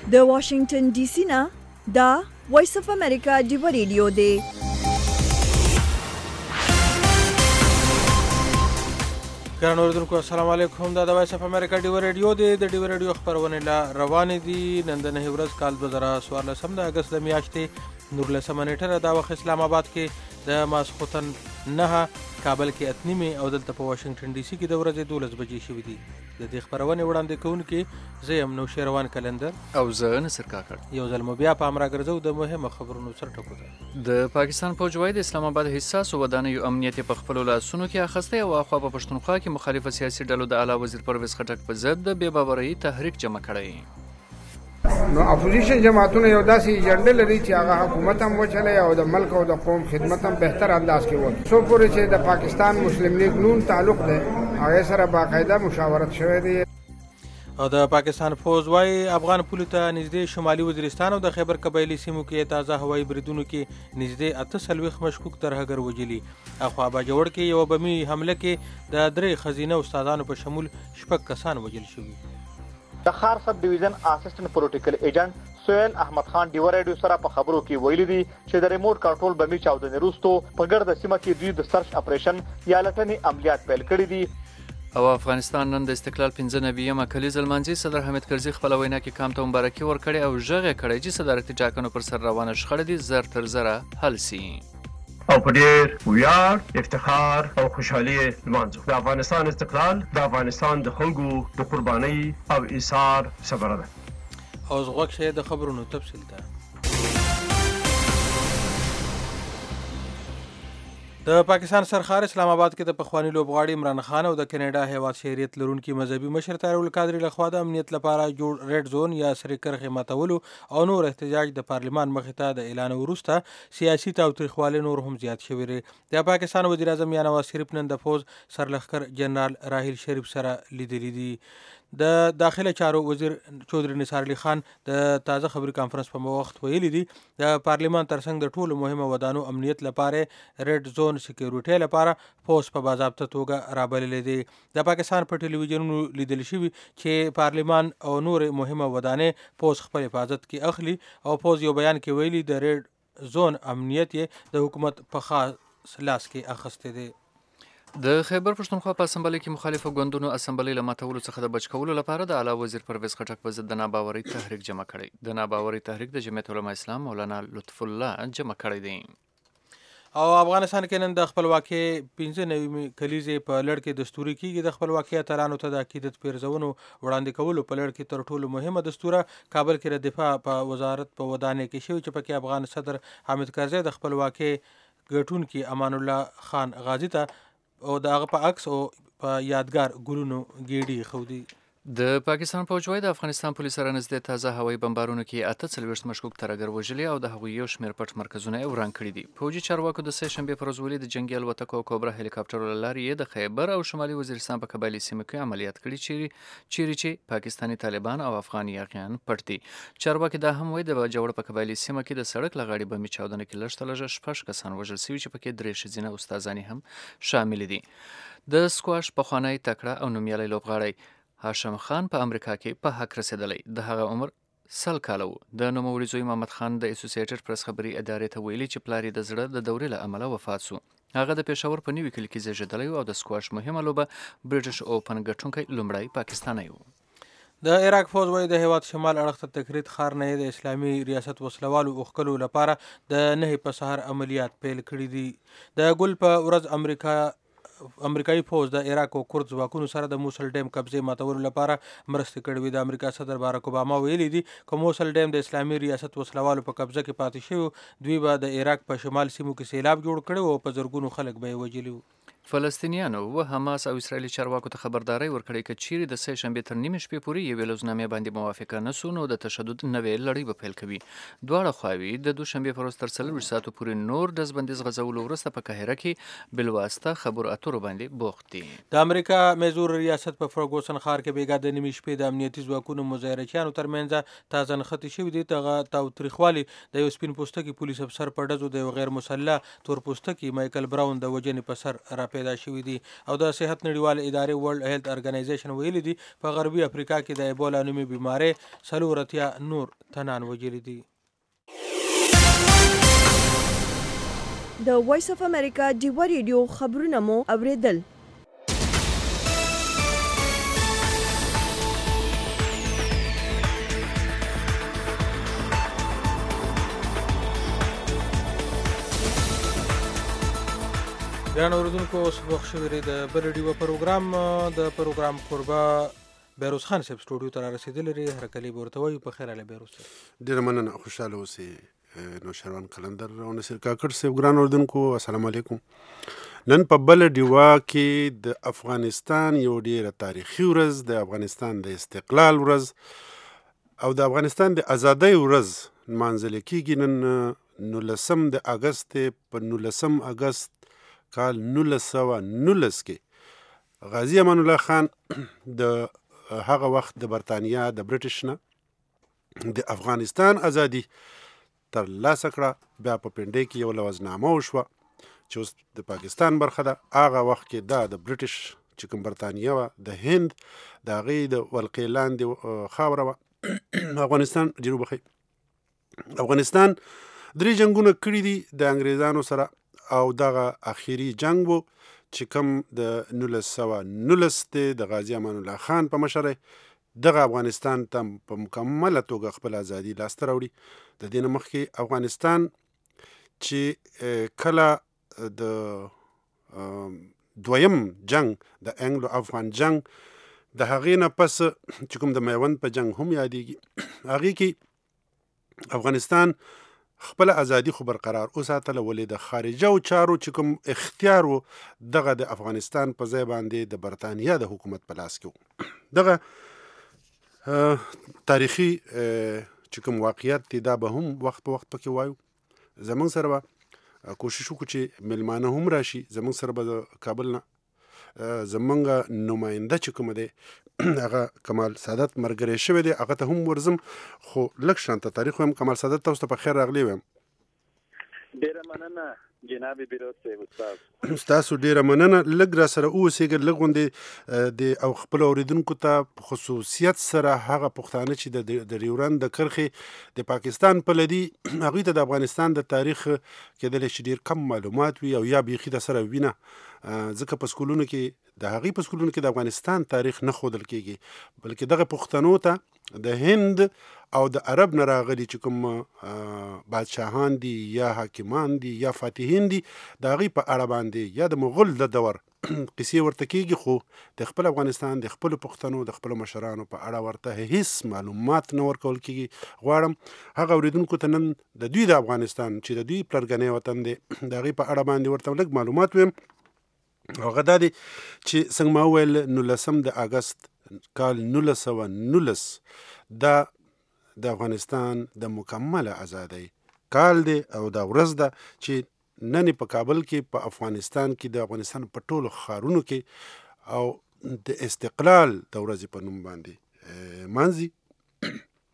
د واشنگټن ډي سي نه دا وایس اف امریکا ډیو ریډیو دی. ګران اوریدونکو السلام علیکم. دا د وایس اف امریکا ډیو ریډیو دی. د ډیو ریډیو خبرونه لا روانې دي. نن د 9 ورځ کال 2014 د اگست د میاشتې 19 نیټه دا وخت اسلام آباد کې د ماسخوتن 9 کابل کې 8 او دلته په واشنگټن ډي سي کې د ورځې 12 بجې شوې دي. د دې خبرونه وړاندې کوونکې زه یم نوشیروان کلندر او زه نصر کاکړ. یو ځل مو بیا په امر ګرځو د مهمه خبرونو سره ټکو ده. د پاکستان فوج وايي د اسلام آباد حساس ودانیو امنیت په خپل لاسونو کې اخسته او خو په پښتونخوا کې مخالفه سیاسي ډلو د اعلی وزیر پرویز خټک په ضد د بې باورۍ تحریک جمع کړی. نو اپوزیشن جماعتونه یو داسې ایجنډا لري چې هغه حکومت هم وچلي او د ملک او د قوم خدمت هم بهتر انداز کې وکړي. سو پورې چې د پاکستان مسلم لیگ نون تعلق ده هغه سره باقاعده مشاورت شوې دي. او د پاکستان فوج وايي افغان پولو ته نږدې شمالي وزیرستان او د خیبر قبایلی سیمو کې تازه هوایي بریدونو کې نږدې 38 مشکوک ترهګر وجلي. اخوا باجوړ کې یو بمي حمله کې د 3 خزینه استادانو په شمول 6 کسان وجل شوي. د خار سب ډیویژن اسسټنټ پولیټیکل ایجنټ سهیل احمد خان ډیو ریډیو سره په خبرو کې ویلي دي چې د ریموټ کنټرول بمي چاودنې وروسته په ګرد سیمه کې دوی د سرچ اپریشن یا لټنې عملیات پیل کړي دي. او افغانستان نن د استقلال 95 کلیز المانځي صدر حامد کرزي خپل وینا کې کام ته مبارکي ورکړي او ژغه کړي چې صدارتي ټاکنو پر سر روانه شخړه دي زر تر زره حل سي. او په ډېر ویاړ افتخار او خوشحالي لمانځو. د افغانستان استقلال د افغانستان د خلکو د قربانۍ او ایثار ثمره ده. او زغوک شه د خبرونو تفصیل ته. د پاکستان سرخار اسلام آباد کې د پخوانی لوبغاړي عمران خان او د کینیډا هیواد شهریت لرونکي مذهبي مشر طاهر القادری لخوا د امنیت لپاره جوړ ریډ زون یا سرې کرښې ماتولو او نور احتجاج د پارلمان مخې ته د اعلان وروسته سیاسي تاوتریخوالی نور هم زیات شوی دی. د پاکستان وزیر اعظم یا نواز شریف نن د فوج سرلښکر جنرال راحیل شریف سره لیدلی دي. د داخله چارو وزیر چودري نثار علي خان د تازه خبري کانفرنس په وخت ویلي دي د پارلمان ترڅنګ د ټولو مهمه ودانو امنیت لپاره ریډ زون سکیورټي لپاره فوج په باضابطه توګه رابللې دي. د پاکستان په ټلویزیونونو لیدل شوی چې پارلمان او نور مهمه ودانې فوج خپل حفاظت کې اخلي او فوج یو بیان کې ویلي د ریډ زون امنیت د حکومت په خاص لاس کې اخسته دي. د خیبر پښتونخوا په اسمبلی کې مخالفو ګوندونو اسمبلی له ماتولو څخه د بچ کولو لپاره د اعلی وزیر پرویز خټک په ضد د ناباورۍ تحریک جمع کړی. د ناباورۍ تحریک د جمعیت علماء اسلام مولانا لطف الله جمع کړی دی. او افغانستان کې نن د خپلواکۍ 95 کلیزې په لړ کې دستوري کیږي. د خپلواکۍ اتلانو ته د عقیدت پیرزونو وړاندې کولو په لړ کې تر ټولو مهمه دستوره کابل کې د دفاع په وزارت په ودانۍ کې شوی چې پکې افغان صدر حامد کرزي د خپلواکۍ ګټونکي امان الله خان غازی ته او د هغه په عکس او په یادګار ګلونو ګېډي خودي. د پاکستان فوج وايي د افغانستان پولیس سره نږدې تازه هوایي بمبارونو کې 48 مشکوک ترهګر وژلي او د هغوی یو شمېر پټ مرکزونه یې وران کړي دي. فوجي چارواکو د سه شنبې پر ورځ ویلي د جنګي الوتکو او کوبرا هلیکاپټرو له لارې یې د خیبر او شمالي وزیرستان په قبایلي سیمو کې عملیات کړي چیرې چې پاکستاني طالبان او افغان یاغیان پټ دي. چارواکي دا هم وایي د باجوړ په قبایلي سیمه کې د سړک لغاړې بمي چاودنه کې لږ تر لږه 6 کسان وژل شوي چې پکې 3 ښځینه استادانې هم شامل دي. د سکواش پخوانی تکړه او نومیالی لوبغاړی هاشم خان په امریکا کې په حق رسیدلی. د هغه عمر 100 کاله و. د نوموړي زوی محمد خان د اسوسییټډ پریس خبري ادارې ته ویلي چې پلار یې د زړه د دورې له امله وفات سو. هغه د پېښور په نیوي کلي کې زیږېدلی او د سکواش مهمه لوبه برټش اوپن ګټونکی لومړی پاکستانی و. د عراق فوج وايي د هیواد شمال اړخ ته تکریت ښار نه د اسلامي ریاست وسلوالو اوښکلو لپاره د 9 په سهار عملیات پیل کړي دي. د ګل په ورځ امریکایي فوج د عراق او کورد ځواکونو سره د موسل ډیم قبضې ماتولو لپاره مرستې کړې وي. د امریکا صدر باراک اوباما ویلي دي که موسل ډیم د اسلامي ریاست وسلوالو په قبضه کې پاتې شوی دوی به د عراق په شمال سیمو کې سیلاب جوړ کړي او په زرګونو خلک به یې وژلي. فلسطینیانو و حماس او اسرائیلي چارواکو ته خبرداری ورکړې که چیرې د سه شنبې تر نیمې شپې پورې یوې لوزنامې باندې موافقه نه سو نو د تشدد نوې لړۍ به پیل کوي. دواړه خواوې د دوشنبې پر ورځ تر 40 ساعتو پورې نور ډزبندیز غځولو وروسته په قاهره کې بلواسطه خبرو اترو باندې بوخت دي. د امریکا میزور ریاست په فرګوسن ښار کې بیګا د نیمې شپې د امنیتي ځواکونو مظاهرچیانو ترمنځ تازه نښتې شوي دي. دغه تاوتریخوالي د یو سپین پوستکي پولیس افسر په ډزو د یو غیر مسلح تور پوستکي مایکل براون د وژنې په سر را پیدا شوي دي او د صحت نړیوال ادارې ورلد هیلث ارګنایزیشن ویلي دي په غربي افریقا کې د ایبولا نومي بیمارۍ 40 نور تنان وژلي دي. د وایس اف امریکا ډیوه ریډیو خبرونه مو اوریدل. ګران اوریدونکو اوس وخت شوی دی د بل ډیوه پروګرام کوربه بیروز خان صاحب سټوډیو ته رارسېدلی دی. هرکلی به ورته وایو په خیر هله بیروز صاحب. ډېره مننه، خوشحاله اوسئ. نوشروان قلندر او نصیر کاکړ صاحب. ګران اوریدونکو السلام علیکم. نن په بل ډیوه کې د افغانستان یو ډېره تاریخي ورځ، د افغانستان د استقلال ورځ او د افغانستان د ازادۍ ورځ نمانځل کېږي. نن 19 د اګست په 19 اګست کال 1919 کې غازی امان الله خان د هغه وخت د برطانیا د برټش نه د افغانستان ازادي ترلاسه کړه. بیا په پنډۍ کې یو لوزنامه وشوه چې اوس د پاکستان برخه ده. هغه وخت کې دا د برټش چې کوم برطانیا وه د هند د هغې د ولقې لاندې خاوره وه افغانستان جنوب خي. افغانستان 3 جنګونه کړي دي د انګریزانو سره او دغه اخیری جنگ وو چې کوم د 1919 د غازی امان الله خان په مشرۍ دغه افغانستان ته په مکمله توګه خپل ازادي لاسته راوړي. د دې نه مخکې افغانستان چې کله د دویم جنگ د انګلو افغان جنگ د هغې نه پس چې کوم د میوند په جنگ هم یادېږي، هغې کې افغانستان خپل ازادي خو برقرار وساتله، ولې د خارجه او چارو چې کوم اختیار و دغه د افغانستان په ځای باندې د برطانیا د حکومت په لاس کې و. دغه تاریخي چې کوم واقعیت دی دا به هم وخت په وخت پکې وایو. زمونږ سره به کوشش وکړو چې میلمانه هم راشي. زمونږ سره به د کابل نه زمونږ نماینده چې کوم دی هغه کمال سعادت مرګري شوی دی، هغه ته هم ورځم خو لږ شانته تاریخ وایم. کمال سعادت تاسو ته په خیر راغلی وایم. ډېره مننه جناب بیروز صاحب. استاد تاسو ډېره مننه. لږ را سره اوسېږئ، لږ غوندې د او خپل اورېدونکو ته په خصوصیت سره هغه پښتانه چې د ډیورند د کرښې د پاکستان پله دي هغوی ته د افغانستان د تاریخ کېدلی چې ډېر کم معلومات وي او یا بیخي د سره وینه، ځکه په سکولونو کې د هغې په سکولونو کې د افغانستان تاریخ نه ښودل کېږي، بلکې دغه پښتنو ته د هند او د عرب نه راغلي چې کوم بادشاهان دي یا حاکمان دي یا فاتحین دي د هغې په اړه باندې یا د مغول د دور قصې ورته کېږي، خو د خپل افغانستان د خپلو پښتنو د خپلو مشرانو په اړه ورته هیڅ معلومات نه ورکول کېږي. غواړم هغه اورېدونکو ته نن د دوی د افغانستان چې د دوی پلرګنی وطن دی د هغې په اړه باندې ورته لږ معلومات ویم. هغه دا دی چې څنګه ما وویل 19 د اګست کال 1919 دا د افغانستان د مکمله ازادۍ کال دی او دا ورځ ده چې نن په کابل کې په افغانستان کې د افغانستان په ټولو ښارونو کې او د استقلال د ورځې په نوم باندې مانځي.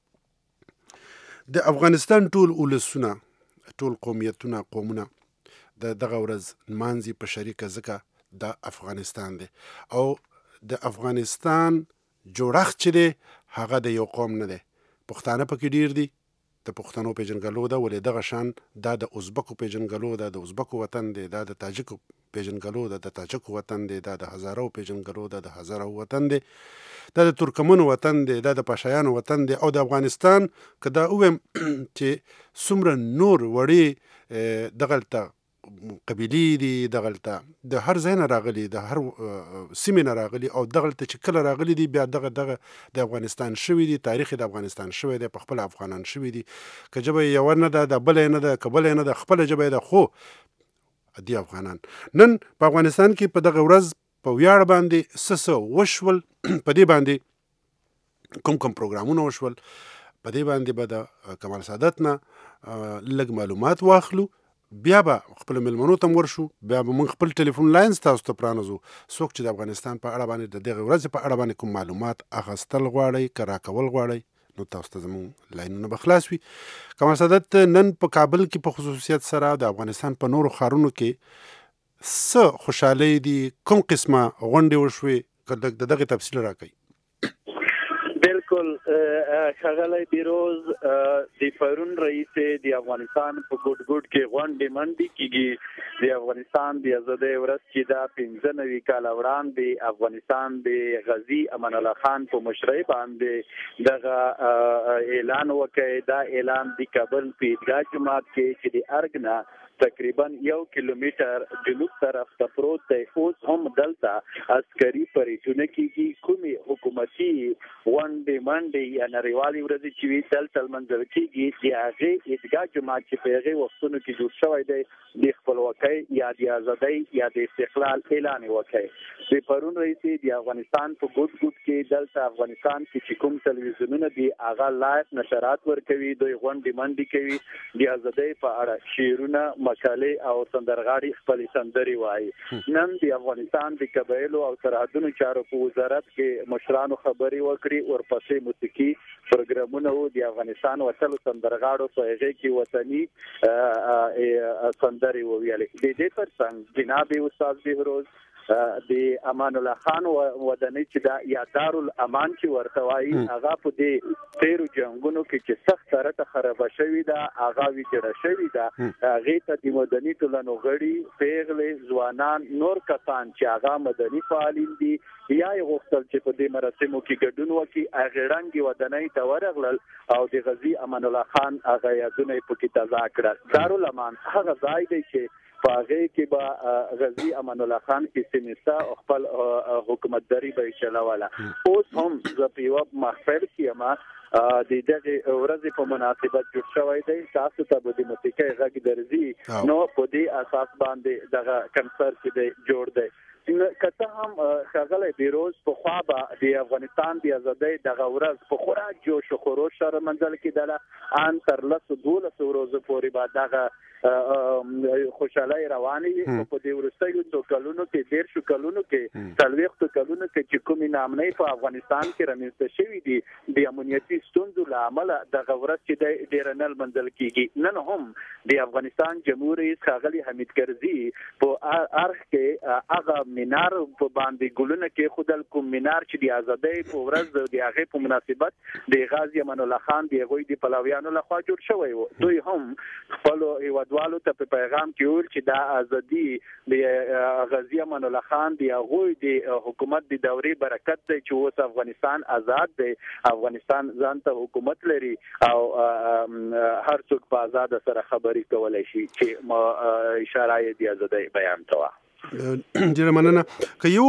د افغانستان ټول ولسونه، ټول قومیتونه، قومونه د دغه ورځ نمانځي په شریکه، ځکه د افغانستان دی او د افغانستان جوړښت چې دی هغه د یو قوم نه دی. پښتانه پکې ډیر دي، د پښتنو پیژنګلو ده، ولې دغه شان دا د ازبکو پیژنګلو ده، د ازبکو وطن دی، دا د تاجکو پیژنګلو ده، د تاجکو وطن دی، دا د هزارو پیژنګلو ده، د هزارو وطن دی، دا د ترکمنو وطن دی، دا د پاشایانو وطن دی. او د افغانستان که دا وویم چې څومره نور وړې دغلته قبیلې دي، دغلته د هر ځای نه راغلي، د هر سیمې نه راغلي او دغلته چې کله راغلي دي بیا دغه د افغانستان شوي دي، تاریخ د افغانستان شوی دی، په خپل افغانان شوي دي. که ژبه یې یوه نه ده، د بله یې نه ده، که بله یې نه ده، خپله ژبه یې ده، خو دي افغانان. نن په افغانستان کې په دغه ورځ په ویاړ باندې څه وشول، په دې باندې کوم پروګرامونه وشول، په دې باندې به د کمال سعادت نه لږ معلومات واخلو. بیا به خپل مېلمنو ته ورشو، بیا به موږ خپل ټلیفون لاینز تاسو ته پرانځو. څوک چې د افغانستان په اړه باندې د دغې ورځې په اړه باندې کوم معلومات اخیستل غواړئ که راکول غواړئ نو تاسو ته زموږ لاینونه به خلاص وي. کمال سعادت نن په کابل کې په خصوصیت سره د افغانستان په نورو ښارونو کې څه خوشحالۍ دي، کوم قسمه غونډې وشوې، که د دغه تفصیل راکړئ. بالکل ښاغلی بیروز د پرون رئیس د افغانستان په ګډ کې غونډې منډې کیږي. د افغانستان د ازادۍ ورځ چې دا 95 کاله وړاندې افغانستان د غازي امان الله خان په مشرۍ باندې دغه اعلان وکړ. دا اعلان د کابل په عیدګاه جومات کې چې د ارګ نه تقریبا 1 کیلومتر جنوب طرف ته پروت دی، اوس هم دلته عسکري پریډونه کیږي. کومې حکومتي غونډې منډې یا نړیوالې ورځې چې وي دلته لمانځل کیږي، د هغې عیدګاه جومات چې په هغې وختونو کې جوړ شوی دی د خپلواکۍ یا د ازادۍ یا د استقلال اعلان یې وکړ. د پرون رئیس د افغانستان په ګډ کې دلته افغانستان کې چې کوم تلویزیونونه دي هغه لایف نشرات ورکوي، دوی غونډې منډې کوي، د ازادۍ په اړه شعرونه، مقالې او سندرغاړي خپلې سندرې وایي. نن د افغانستان د قبایلو او سرحدونو چارو په وزارت کې مشرانو خبرې وکړي، ورپسې موسیقي پروګرامونه وو. د افغانستان وتلو سندرغاړو په هغې کې وطني سندرې وویلې. د دې ترڅنګ جناب استاد بهروز د امان الله خان ودانۍ چې دا یا دارالامان چې ورته وایي هغه په دې تیرو جنګونو کې چې سخت طرحه خرابه شوې ده، هغه ویجاړه شوې ده. هغې ته د مدني ټولنو غړي، پیغلې، ځوانان، نور کسان چې هغه مدني فعالین دي یا یې غوښتل چې په دې مراسمو کې ګډون وکړي، هغې ړنګې ودانۍ ته ورغلل او د غازي امان الله خان هغه یادونه یې پکې تازه کړل. دارالامان هغه ځای دی چې په هغې کې به غازي امان الله خان استمسته خپل حکومتداري به یې چلوله. اوس هم زه په یوه محفل کې یم د دغې ورځې په مناسبت جوړ شوی دی، تاسو ته به د موسیقۍ غږ درځي، نو په دې اساس باندې دغه کنسرت چې دی جوړ دی. که څه هم ښاغلی بیروز پخوا به د افغانستان د ازادۍ دغه ورځ په خورا جوش و خروش سره منځل کېدله، ان تر 10-12 ورځو پورې به دغه خوشحالۍ روانې وي. خو په دې وروستیو څو کلونو کې 13 کلونو کې 40 کلونو کې چې کومې ناامنۍ په افغانستان کې رامنځته شوي دي د امنیتي ستونزو له امله دغه ورځ چې دی ډېره نه لمانځل کېږي. نن هم د افغانستان جمهور رئیس ښاغلي حمید کرزي په ارخ کې هغه مینار په باندې ګلونه کېښودل، کوم مینار چې د ازادۍ په ورځ د هغې په مناسبت د غازي امان الله خان د هغوی د پلویانو لخوا جوړ شوی و. دوی هم خپلو هیوادوالو ته په پیغام کې وویل چې دا ازادي د غازي امان الله خان د هغوی د حکومت د دورې برکت دی چې اوس افغانستان آزاد دی، افغانستان ځان ته حکومت لري او هر څوک په آزاده سره خبرې کولی شي، چې اشاره یې د ازادۍ بیان ته وه. ډیره مننه. که یو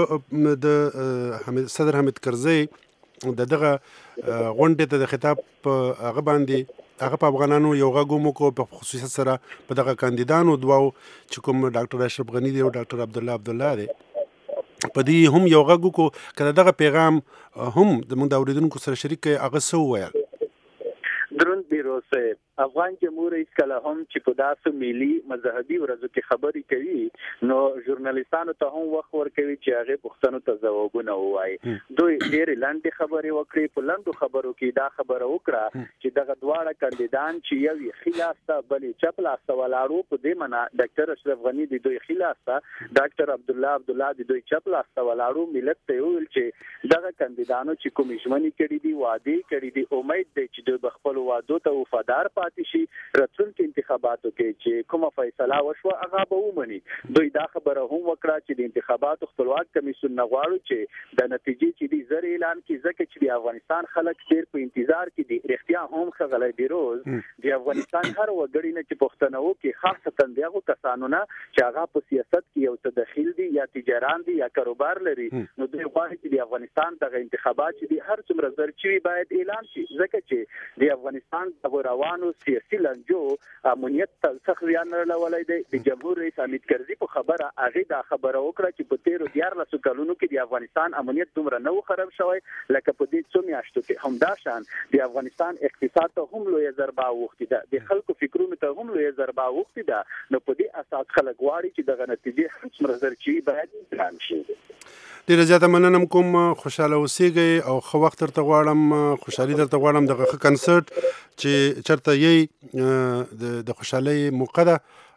د صدر حمید کرزي دغه غونډې ته د خطاب هغه باندې هغه په افغانانو یو غږ وکړو په خصوصیت سره په دغه کاندیدانو دوو چې کوم ډاکټر اشرف غني دی او ډاکټر عبدالله دی، په دې هم یو غږ وکړو. که دغه پیغام هم زموږ د اورېدونکو سره شریک کړئ، هغه څه وویل؟ دروند بیروز صاحب، افغان جمهور رئیس کله هم چې په داسې ملي مذهبي ورځو کې خبرې کوي نو ژورنالیستانو ته هم وخت ورکوي چې هغې پوښتنو ته ځوابونه ووایي. دوی ډېرې لنډې خبرې وکړې. په لنډو خبرو کې دا خبره وکړه چې دغه دواړه کاندیدان چې یو یې ښي لاس ته بل یې چپ لاس ته ولاړ وو، په دې معنا ډاکټر اشرف غني د دوی ښي لاس ته، ډاکټر عبدالله د دوی چپ لاس ته ولاړ وو. ملت ته یې وویل چې دغه کاندیدانو چې کومې ژمنې کړي دي، وعدې کړي دي، امید دی چې دوی به خپلو وعدو ته وفادار پاتې شي. راتلونکي انتخاباتو کې چې کومه فیصله وشوه هغه به ومني. دوی دا خبره هم وکړه چې د انتخاباتو خپلواک کمیسیون نه غواړو چې د نتیجې چې دي زر اعلان کړي، ځکه چې د افغانستان خلک ډېر په انتظار کې دي. رښتیا هم ښاغلی بیروز د افغانستان هر وګړي نه چې پوښتنه وکړي، خاصتا د هغو کسانو نه چې هغه په سیاست کې یو څه دخیل دي یا تجاران دي یا کاروبار لري، نو دوی غواړي چې د افغانستان دغه انتخابات چې دي هر څومره زر چې وي باید اعلان شي، ځکه چې د افغانستان دغه روانو سیاسي لنجو امنیت ته سخت زیان رسولی دی. د جمهور رئیس حمید کرزي په خبره هغې دا خبره وکړه چې په تېرو 14 کلونو کې د افغانستان امنیت دومره نه و خراب شوی لکه په دې څو میاشتو کې. همداشان د افغانستان اقتصاد ته هم لویه ضربه اوښتې ده، د خلکو فکرونو ته هم لویه ضربه اوښتې ده. نو په دې اساس خلک غواړي چې دغه نتیجې هر څومره زر چې وي باید اعلان شي. ډېره زیاته مننه کوم، خوشحاله اوسېږئ او ښه وخت درته غواړم، خوشحالي درته غواړم. دغه ښه کنسرت چې چېرته یې د خوشحالۍ موقع ده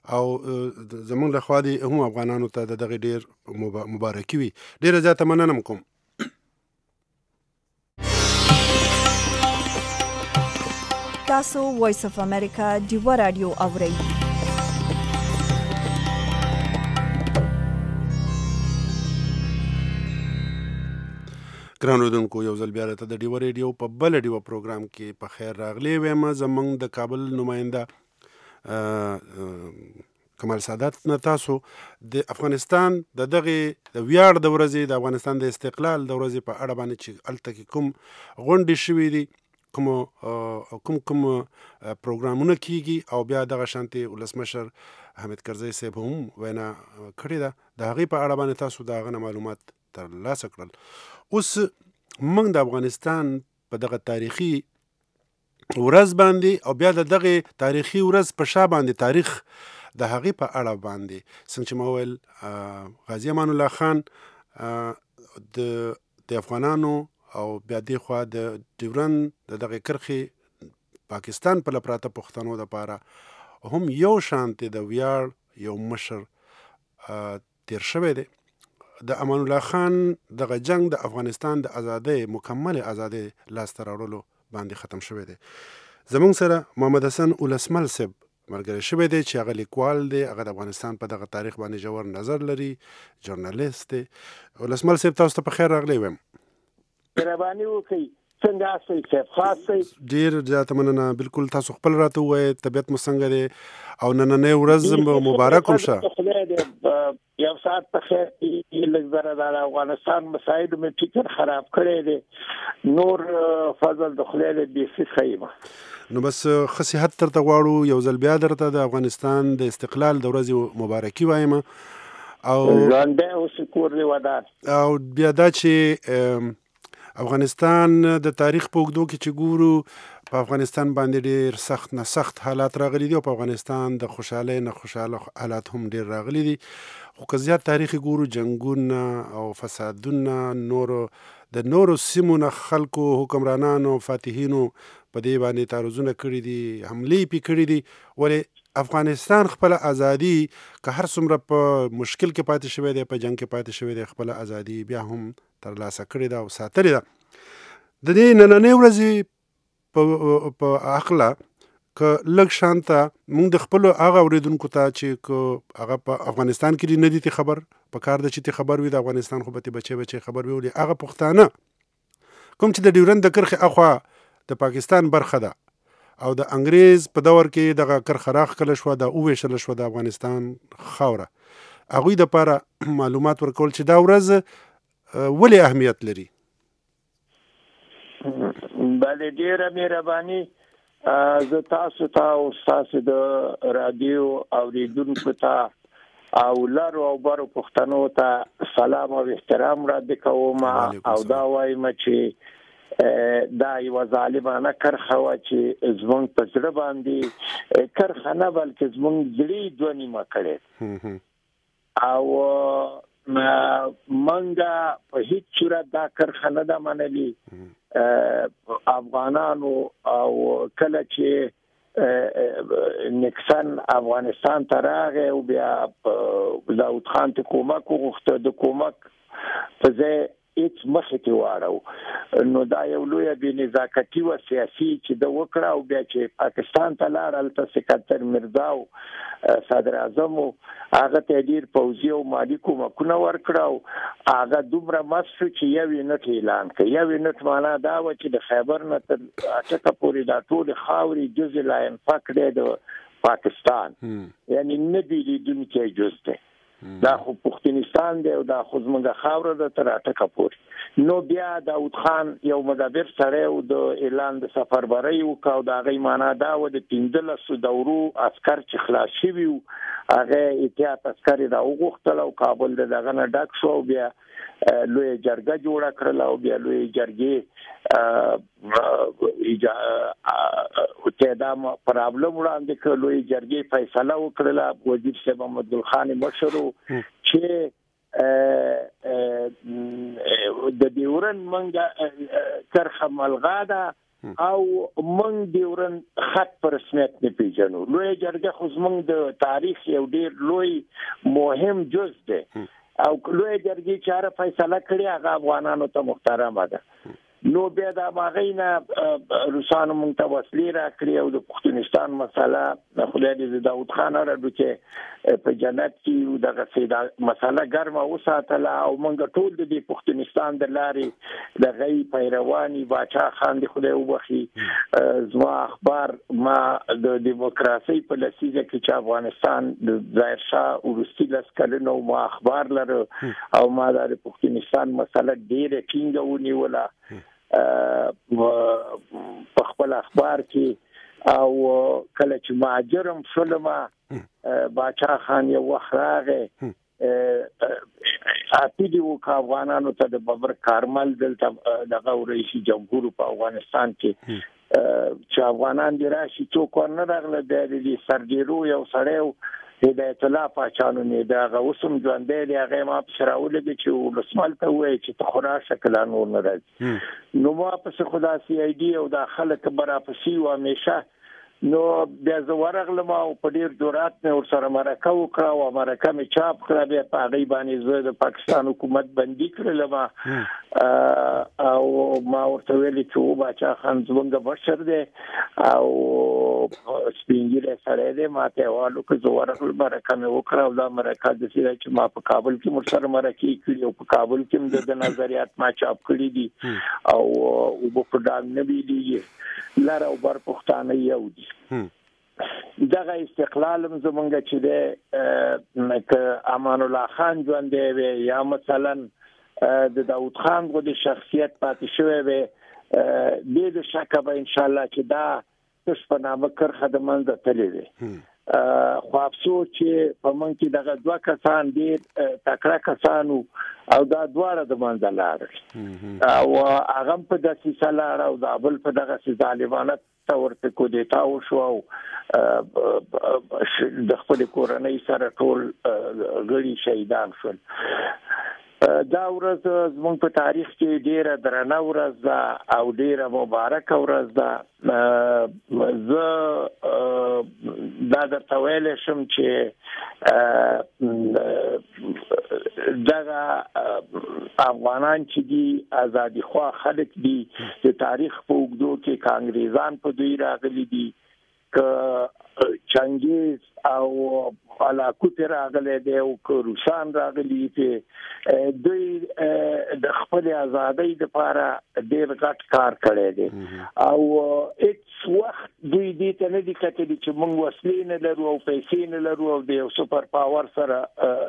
او زمونږ له خوا دې هم افغانانو ته د دغې ډېر مبارکي وي. ډېره زیاته مننه کوم. تاسو وایس اف امریکا ډیوا رادیو اورئ. ګران اورېدونکو، یو ځل بیا راته د ډیوا ریډیو په بله ډیوا پروګرام کې په خیر راغلی ویم. زموږ د کابل نماینده کمال سادات نه تاسو د افغانستان د دغې د ویاړ د ورځې، د افغانستان د استقلال د ورځې په اړه باندې چې هلته کې کوم غونډې شوي دي، کوم پروګرامونه کیږي، او بیا دغه شانتې ولسمشر حامد کرزی صاحب هم وینا کړې ده، د هغې په اړه باندې تاسو د هغه نه معلومات ترلاسه کړل. اوس موږ د افغانستان په دغه تاریخي ورځ باندې او بیا د دغې تاریخي ورځ په شا باندې تاریخ د هغې په اړه باندې څنګه چې ما ویل غازي امان الله خان د افغانانو او بیا دې خوا د ډیورند د دغې کرښې پاکستان په لپراته پښتنو دپاره هم یو شانتې د ویاړ یو مشر تیر شوی دی. د امان الله خان دغه جنگ د افغانستان د ازادۍ، مکمل ازادۍ لاسته راوړلو باندې ختم شوی دی. زمونږ سره محمد حسن اولسمل صاحب ملګری شوی دی چې هغه لیکوال دی، هغه د افغانستان په دغه تاریخ باندې ژور نظر لري، جورنالیست دی. اولسمل صاحب تاسو ته په خیر راغلی ویم. مهرباني وکړئ، څنګه یاستئ صاحب؟ خاص دی. ډېر زیاته مننه. بالکل تاسو خپل راته ووایئ طبیعت مو څنګه دی او نننۍ ورځ مبارک هم شه. خدای دې یو ساعت په خیر لږ ذره د افغانستان مسایلو مې فکر خراب کړی دی، نور فضل د خدای دې بیخي ښه یم. نو بس ښه صحت درته غواړو. یو ځل بیا درته د افغانستان د استقلال د ورځې مبارکي وایم او ژوندی اوسې، کور دې ودان. او بیا دا چې افغانستان د تاریخ په اوږدو کې چې ګورو، په افغانستان باندې ډېر سخت نه سخت حالات راغلي دي او په افغانستان د خوشحالۍ نه خوشحاله حالات هم ډېر راغلي دي. خو که زیات تاریخ ګورو، جنګونه او فسادونه، د نورو سیمو نه خلکو، حکمرانانو، فاتحینو په دې باندې تعرضونه کړي دي، حملې پې کړي دي. ولې افغانستان خپله ازادي که هر څومره په مشکل کې پاتې شوی دی، په جنګ کې پاتې شوی دی، خپله ازادي بیا هم ترلاسه کړې ده او ساتلې ده. د دې نننۍ ورځې په هکله که لږ شانته موږ د خپلو هغه اورېدونکو ته چې که هغه په افغانستان کې نه دي تی خبر، په کار ده چې تی خبر وي، د افغانستان خو به تی بچی خبر وي، ولې هغه پښتانه کوم چې د ډیورند د کرښې اخوا د پاکستان برخه ده او د انګریز په دور کې دغه کرښه راښکله شوه، دا وویشله شوه د افغانستان خاوره، هغوی دپاره معلومات ورکول چې دا ورځ ولې اهمیت لري. بله، ډېره مهرباني. زه تاسو ته او ستاسو د رادیو اورېدونکو ته او لرو او برو پښتنو ته سلام او احترام وړاندې کوم او دا وایم چې دا یوه ظالمانه کرښه وه چې زموږ په زړه باندې کرښه نه بلکې زموږ زړه دوه نیمه کړې او منګه په هیڅ صورت دا کرښه نه ده منلي. افغانانو او کله چې نکسن افغانستان ته راغی او بیا داود خان ته کومک وغوښته، د کومک په ځای هیڅ مخې ته واړو، نو دا یو لویه بې نزاکتي وه سیاسي چې ده وکړه. او بیا چې پاکستان ته لاړ، هلته سکندر مرزا او صدر اعظم هغه ته ډېر پوځي او مالي کومکونه ورکړه او هغه دومره مست شو چې یو یونټ اعلان کړ. یو یونټ معنا دا وه چې د خیبر نه تر اټکه پورې دا ټولې خاورې جز لا ينفک دی د پاکستان، یعنی نه بېلېدونکی جز دی. دا خو پښتونستان دی او دا خو زموږ خاوره ده تر اټکه پورې. نو بیا داود خان یو مدبر سړی و، د اعلان د سفربرۍ وکړه او د هغې معنا دا وه د 15 دورو عسکر چې خلاص شوي وو، هغه احتیاط عسکر یې راوغوښتل او کابل د دغه نه ډک شو او بیا لویه جرګه جوړه کړله او بیا لویې جرګې تعدام پرابلم وړاندې کړ. لویې جرګې فیصله وکړله، وزیر صاحب محمد ګل خان مشر چې د ډیورند منګه کرښه ملغا ده او موږ د ورن خط پر رسمیت نه پیژنو. لوی جرګه خو زموږ د تاریخ یو ډیر لوی مهم جز دی او لوی جرګې چاره فیصله کړې هغه افغانانو ته محترمه ده. نو بیا د ماغینا روسانو مونږ ته وسلې راکړي او د پښتونستان مسله خدای دې داود خان راډو چې په جنت کې دغه سیدا مسله ګرمه وساتله او مونږ ټول د پښتونستان د لارې د غي پیروانی باچا خان دی خدای وبخي زما اخبار ما د دیموکراسي په لسیزه کې چې افغانستان د ظاهر شاه ورستی لسکلنو ما اخبار لره او ما د پښتونستان مسله ډیره ټینګه ونیوله په خپل اخبار کې او کله چې ماجرم شولم باچا خان یو وخت راغی اپیډي وکړ افغانانو ته د ببر کارمل دلته دغه رئیس جمهور په افغانستان کې چې افغانان دی راشي څوک نه راغله د سرګیرو یو سړیو هدایت الله پاچانو نه دا غوسم ژوندې دی هغه ما شراول دي چې ولسمال ته وایي چې ته خورا شکل نور نه راځي نو ما په خدا سی ای ډي او داخله کبره پسی و همیشه نو بیا زه ورغلم او په ډیر جرأت مې ورسره مرکه وکړه او مرکه مې چاپ کړه بیا په هغې باندې زه د پاکستان حکومت بندي کړلم او ما ورته ویلي چې باچا خان زموږ بشر دی او سپین ږیری سړی دی ما ته یې وویل که زه ورغلم مرکه مې وکړه او دا مرکه داسې ده چې ما په کابل کې ورسره مرکې کړي او په کابل کې د نظریات ما چاپ کړي دي او اوبه په ډاګ نه بیلیږي لر او بر پښتانه یو دي دغه استقلال زمونږ چې دی که امان الله خان ژوندی وي یا مثلا د داود خان غو د شخصیت پاتې شوی وي بې د شکه به انشاءالله چې دا تش په نامه کرښه د منځه تللی وي خو افسوس چې په موږ کې دغه دوه کسان ډېر تکړه کسان او دا دواړه د منځه لاړل او هغه په دسیسه لاړه او د بل په دغسې ظالمانه ورته کودتا وشو او د خپل کورنۍ سره ټول غړي شهیدان شول. دا ورځ زموږ په تاریخ کې ډیره درنه ورځ ده او ډیره مبارکه ورځ ده. زه دا درته ویلی شم چې دغه افغانان چې دي ازادي خوا خلک دي د تاریخ په اوږدو کې که انګریزان په دوی راغلي دي که چنګیز او علاقو راغلی دی او که روسان راغلي دي دوی د خپل ازادۍ لپاره ډېر غټ کار کړی دی او هیڅ وخت دوی دې ته نه دي کتلي چې موږ وسلې نه لرو او پیسې نه لرو او د یو سوپر پاور سره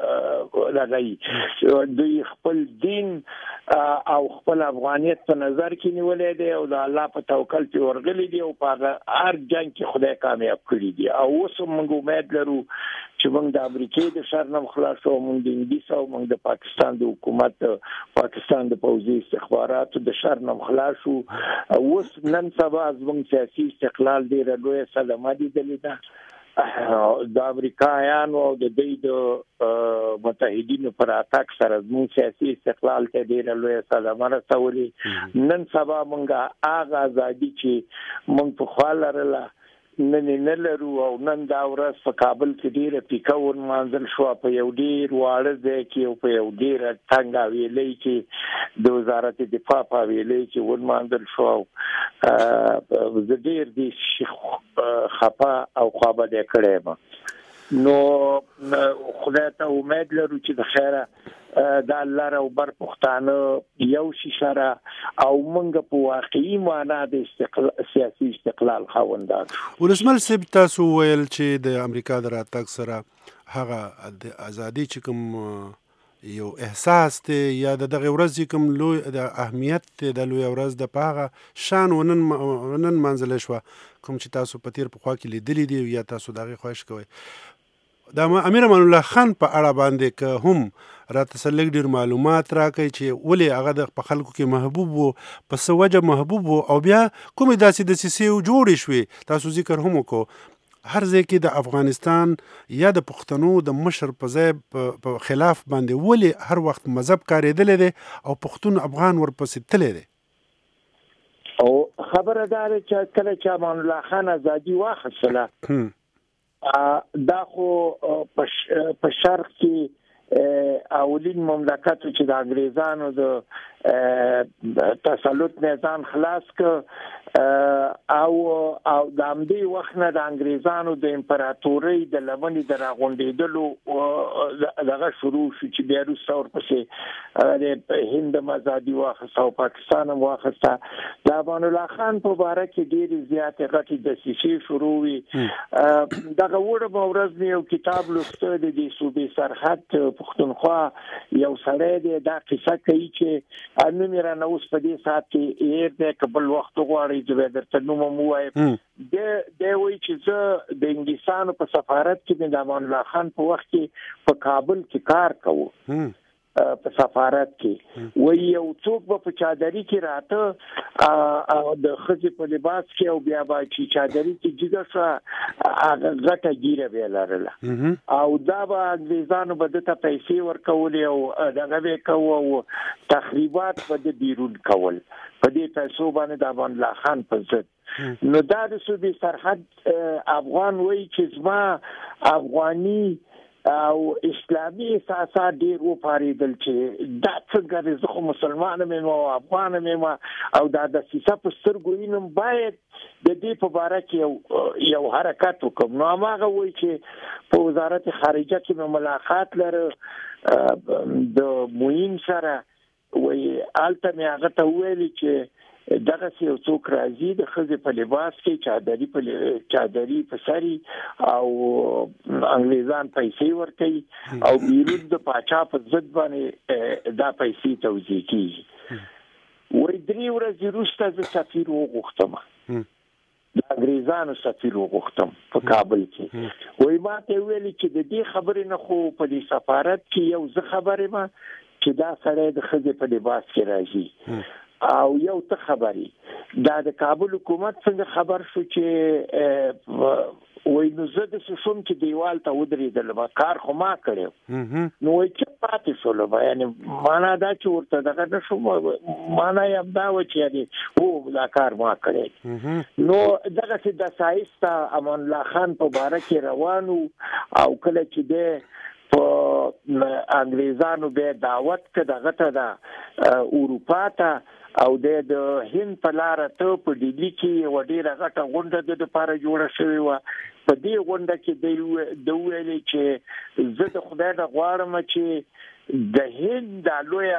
لګوي. دوی خپل دین او خپل افغانیت په نظر کې نیولی دی او د الله په توکل پې ورغلي دي او په هر جنګ کې خدای کامیاب کړي دي او اوس هم موږ امید لرو چې موږ د امریکې د شر نه خلاص شو موږ د انګلیس او موږ د پاکستان د حکومت پاکستان د پوځي استخباراتو د شر نه خلاص شو. اوس نن سبا زموږ سیاسي استقلال ډېره لویه صدمه لیدلې ده د امریکایانو او د دوی د متحدینو پر اتاک سره زموږ سیاسي استقلال ته ډېره لویه صدمه رسولې. نن سبا موږ هغه ازادي چې موږ پخوا لرله نن نه لرو او نن دا ورځ په کابل کې ډیره پیکه ونمانځل شوه په یو ډیر واړه ځای کې او په یو ډیره تنګ حویلۍ کې د وزارت دفاع په حویلۍ کې ونمانځل شوه. زه ډیر دې خفه او خوابدی کړی یم نو خدای ته امید لرو چې د خیره دا لر او بر پښتانه یو شي سره او موږ په واقعي معنا د سیاسي استقلال خاوندان شو. ولسمل صاحب تاسو ویل چې د امریکا د راتګ سره هغه د ازادي چې کوم یو احساس دی یا د دغه ورځې کوم لوی د اهمیت دی د لوی ورځ د پاغه شان ونن منځله شوه کوم چې تاسو په تیر پخوا کې لیدلی دی یا تاسو دغه خواهش کوئ د امیر امان الله خان په اړه باندې که هم راته څه ډېر معلومات راکړئ چې ولې هغه د په خلکو کې محبوب و په څه وجه محبوب و او بیا کومې داسې دسیسې جوړې شوې تاسو ذکر هم وکړو هر ځای کې د افغانستان یا د پښتنو د مشر په ځای په خلاف باندې ولې هر وخت مذهب کارېدلی دی او پښتون افغان ورپسې تللی دی؟ او خبردار چې کله چې امان الله خان ازادي واخیستله دا خو په شرق کې اولین مملکت چې د انګریزانو د تسلط نه ځان خلاص ک او د همدې وخت نه د انګریزانو د امپراتورۍ د لمنې د راغونډېدلو دغه شروع شو چې بیا وروسته ورپسې د هند آزادي واخیسته او پاکستان هم واخیسته. د امان الله خان په باره کې ډېرې زیاتې غټې دسیسې شروع وي. دغه وړه ورځ مې یو کتاب لوسته د دې صوبې سرحد پښتونخوا یو سړی دی دا قصه کوي چې نوم یې رانه اوس په دې ساعت کې هېر دی که بل وخت غواړئ زه به درته نوم هم ووایم. دی وایي چې زه د انګلیسانو په سفارت کې مې د امان الله خان په وخت کې په کابل کې کار کوو په سفارت کې وایي یو څوک به په چادري کې راته د ښځې په لباس کې او بیا به چې چادري کې جګه شوه هغه غټه ګیره به یې لرله او دا به انګریزانو به ده ته پیسې ورکولې او دغه به یې کوو او تخریبات به ده بیرون کول په دې پیسو باندې د امان الله خان په ضد. نو دا د صوبې سرحد افغان وایي چې زما افغاني او اسلامي احساسات ډېر وپارېدل چې دا څنګه دی زه خو مسلمان یم او افغان یم او دا دسیسه په سترګو وینم باید د دې په باره کې یو حرکت وکړم. نو هماغه وایي چې په وزارت خارجه کې مې ملاقات لره د معین سره وایي هلته مې هغه ته وویلې چې دغه یو څوک راځي د ښځې په لباس کې چادري په سري او انګریزان پیسې ورکوي او بیرون د پاچا په ضد باندې دا پیسې توزیع کیږي. وایي 3 ورځې وروسته زه سفیر وغوښتم د انګریزانو سفیر وغوښتم په کابل کې. وایي ما ته ویلي چې د دې خبرې نه خو په دې سفارت کې یو زه خبر یم چې دا سړی د ښځې په لباس کې راځي او یو ته خبري دا د کابل حکومت څنګه خبر شو چې وای نو زه د شوم چې دیوال ته ودرېدل کار خو ما کړو نو وای چې پاتې شول یعنی معنا دا چې ورته دغه نشو معنا یې دا و چې یعنی او دا کار ما کړی. نو دغه چې د سایسته امان الله خان په باره کې روانو او کله چې د په انګریزانو به دعوت کړه دغه ته د اروپا ته او د هند په لار ته په ډیلی کې و ډیره غټه غونډه د لپاره جوړه شوې و. په دې غونډه کې د ویلې چې زه د خدای د غواړم چې د هند د لوی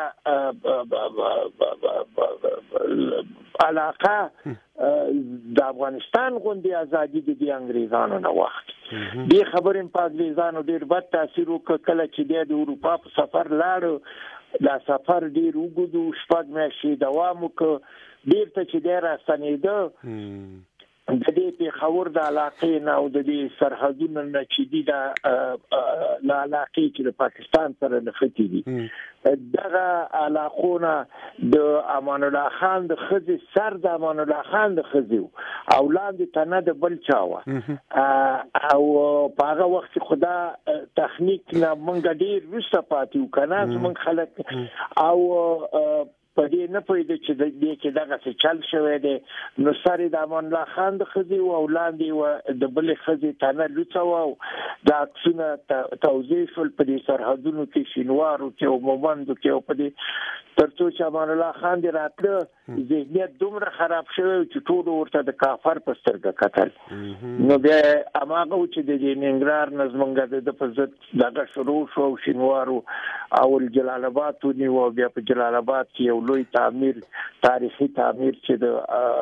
علاقه د افغانستان غوندي ازادي د انګریزانو نه وخت دې خبرې په انګریزانو ډېر بد تاثیر وکړ. کله چې د اروپا په سفر لاړو دا سفر ډېر وګړو 6 میاشتې دوام وکړ. بیرته چې دی راستنېده د دې پېښور د علاقې نه او د دې سرحدونو نه چې دي د علاقې چې د پاکستان سره نښتي دي دغه علاقونه د امان الله خان د ښځې سر د امان الله خان د ښځې او لاندې تنه د بل چا وه او په هغه وخت کې خدا تخنیک نه موږ ډېر وروسته پاتې وو که نه زموږ خلک او په دې نه پوهېده چې د دې کې دغسې چل شوی دی. نو سر یې د امان الله خان د ښځې و او لاندې یې د بلې ښځې تنه لوڅه وه او د عکسونه توضیح شول په دې سرحدونو کې شینوارو کې او مومندو کې او په دې تر څو چې امان الله خان دې راتله ذهنیت دومره خراب شوی چې ټولو ورته د کافر په سترګه کتل. نو بیا هماغه و چې د دې ننګرهار نه زموږ د په ضد دغه شروع شو او شینوارو او جلال آباد ونیو او بیا په جلال آباد کې یو لوی تعمیر تاریخي تعمیر چې د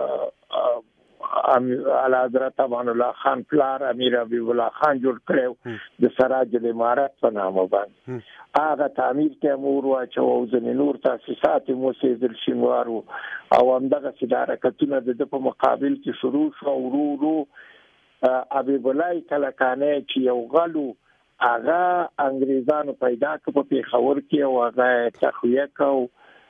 اعلی حضرت امان الله خان پلار امیر حبیب الله خان جوړ کړو د سراج الامارات په نامه باندې هغه تعمیر ته مور واچو او ځینې نور تاسیسات مو سیدل شینوارو او همدغه حرکتونه د په مقابل کې شروع شو ورو حبیب الله کلکانه چې یو غلو هغه انګریزانو پیدا کړ په پېښور کې او هغه تخویه کو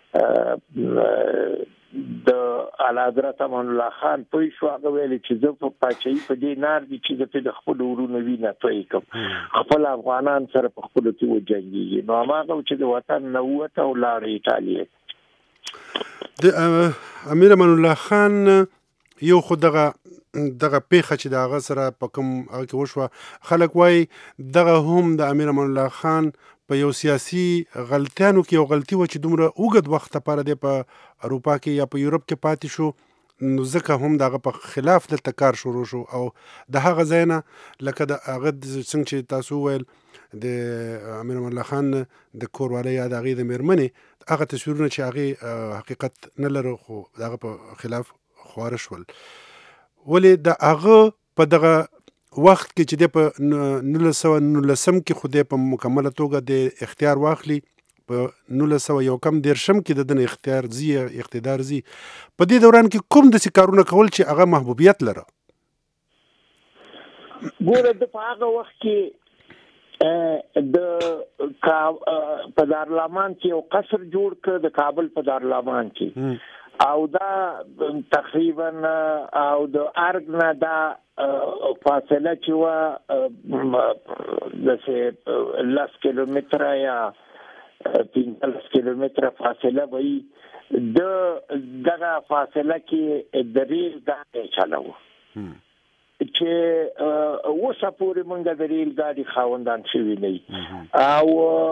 د اعلی حضرت امان الله خان پوه شو هغه ویلي چې زه په پاچاهي په دې نار دي چې زه په د خپلو ورونو وینه توی کړم خپل افغانان سره په خپلو کې وجنګېږي. نو هماغه چې د وطن نه ووته او لاړه ایټالیا د امیر امان الله خان یو خو دغه پیښه چې د هغه سره په کوم هغه کې وشوه خلک وایي دغه هم د امیر امان الله خان په یو سیاسي غلطیانو کې یو غلطي و چې دومره اوږد وخت لپاره دی په اروپا کې یا په یورپ کې پاتې شو، نو ځکه هم دغه په خلاف دلته کار شروع شو او د هغه ځای نه لکه د هغه څنګه چې تاسو ویل د امیر امان الله خان د کوروالی یا د هغې د مېرمنې هغه تصویرونه چې هغې حقیقت نه لرو خو د هغه په خلاف خواره شول. ولې د هغه په دغه وخت کې چې دی په 1919 کې خو دی په مکمله توګه د اختیار واخلي، په 1911 کې د دنه اقتدار زی په دې دوران کې کوم داسې کارونه کول چې هغه محبوبیت لره؟ ګوره د په هغه وخت کې د په دارالمان کې یو قصر جوړ کړ د کابل په دارالمان کې، او دا تقریبا او د ارګ نه دا فاصله چې وه داسې 10 کیلومتره یا 15 کیلومتره فاصله به وي، دغه فاصله کې د ریل ګاډی چلوه چې اوسه پورې مونږ د ریل ګاډي خاوندان شوي نه او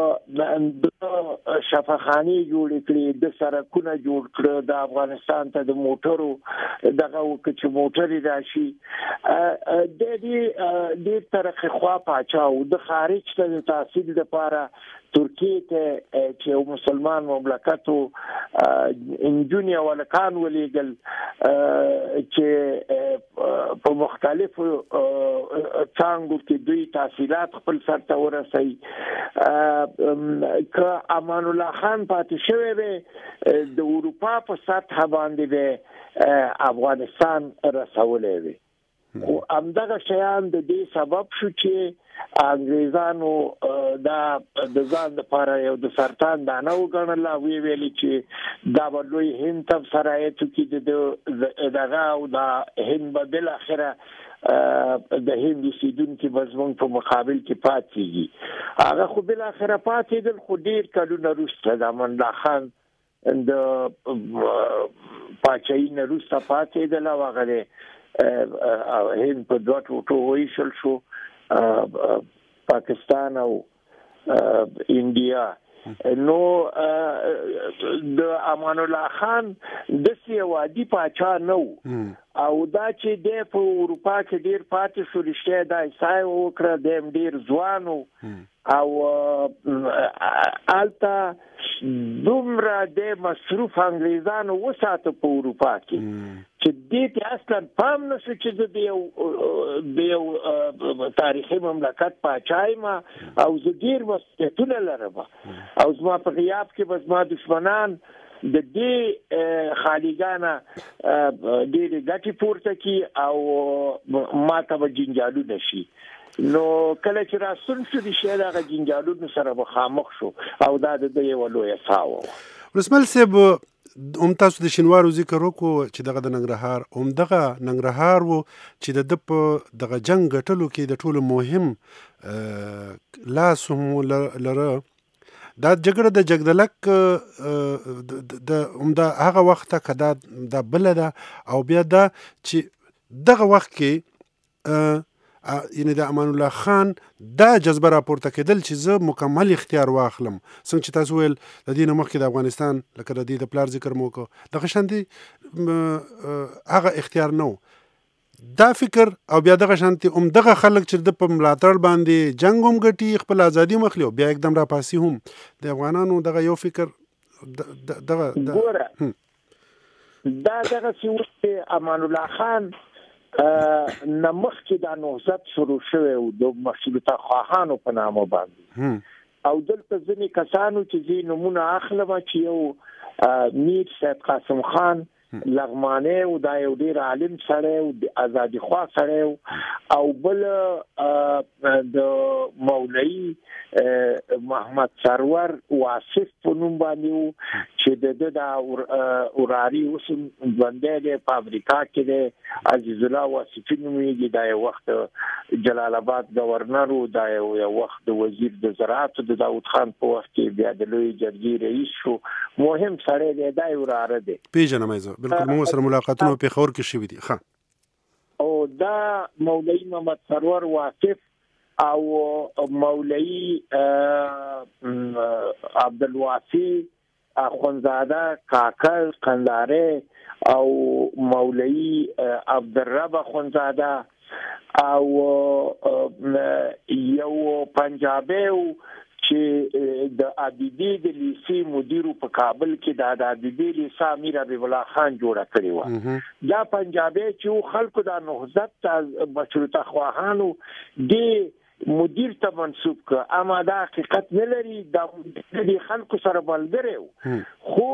د شفاخانې جوړې کړې، د سړکونه جوړ کړه، د افغانستان ته د موټرو دغه وکړه چې موټرې راشي، د دې طرفې خوا پاچا او د خارج ته د تحصیل لپاره ترکیه ته چې یو مسلمان مملکت و انجونی ولکان ولیږل چې په مختلفو څانګو کې دوی تحصیلات خپل سر ته ورسوي. که امان الله خان پاتې شوی وی د اروپا په سطح باندې به افغانستان رسولی وی، خو همدغه شیان د دې سبب شو چې انګریزانو دا د ځان لپاره یو د سرطان دانه وګڼله، وی ویلي چې دا به لوی هند ته سرایتو کې دغه او د هند به بالاخره د هند اوسیدونکي به زموږ په مقابل کې پاتېږي. هغه خو بالاخره پاتېدل، خو ډېر کلونه وروسته د امان الله خان د پاچاهي نه وروسته پاتېدل او هغه هند په دوه ټوټو وویشل شو، پاکستان او انډیا. نو د امان الله خان داسې یو عادي پاچا نه و، او دا چې دی په اروپا کې ډېر پاتې شو، رښتیا دا احسا یې وکړه، دی هم ډېر ځوان و او هلته دومره د مصروف انګریزانو وساته په اروپا کې چې دې ته اصلا پام نه شو چې د یو تاریخي مملکت پاچا یم او زه ډېر مسؤلیتونه لرم او زما په غیاب کې به زما دشمنان د دې خالیګانه ډېرې ګټې پورته کړي او ما ته به جنجالونه شي. نو کله چې راستون شو د شی دغه جنجالونو سره مخامخ شو او دا د یو لویه ساوه. ولسمل صاحب هم تاسو د شینوارو ذکر وکړو چې دغه د ننګرهار و چې د په دغه جنگ ګټلو کې د ټولو مهم لاس هم لره. دا جګړه د جګدلک د عمده هغه وخت که دا بله ده او بیا دا چې دغه وخت کې یعنی د امان الله خان دا جذبه راپورته کېدل چې زه مکمل اختیار واخلم، څنګه چې تاسو ویل د دې نه مخکې د افغانستان لکه د دې د پلار ذکر مو وکړو دغه شانتې هغه اختیار نه و، دا فکر او بیا دغه شانتې دغه خلک چې د په ملاتړ باندې جنګ هم ګټي خپل ازادي هم اخلي او بیا एकदम راپاسي هم د افغانانو دغه یو فکر دغه ګوره دا دغه چې امان الله خان نمخ کې دا نهضت شروع شوی او د مشروطه خواهانو په نامه باندې او دلته ځینې کسانو چې ځینې نومونه اخلم چې یو میر سید قاسم خان لغمانه او دا یو ډیر عالم سره او آزادي خوا سره او بل د مولوی محمد سرور واصف په نوم باندې چې د اوراري اوس باندې په امریکا کې د عزیز الله واصفي نومېږي دا یو وخت جلال آباد گورنر او دا یو وخت وزیر د زراعت د داود خان په وخت کې بیا د لوی جرګې رئیس شو مهم سره دی دا اوراره دی پیژنم زه بالکل مو سره ملاقاتونه په خور کې شوې دي ښه او دا مولوی محمد سرور واصف او مولوی عبدالواسی اخونزاده کاکل قنداره او مولوی عبدالرب اخونزاده او یو پنجابی چې د ابيدي د لیسي مدیر په کابل کې د ابيدي لیسا امیر حبیب الله خان جوړه کړی و دا پنجابی چې خلکو د نهضت مشروطه خواهانو دی مدیر ته منسوب ک اما دا حقیقت نه لري د خلکو سره ملګری خو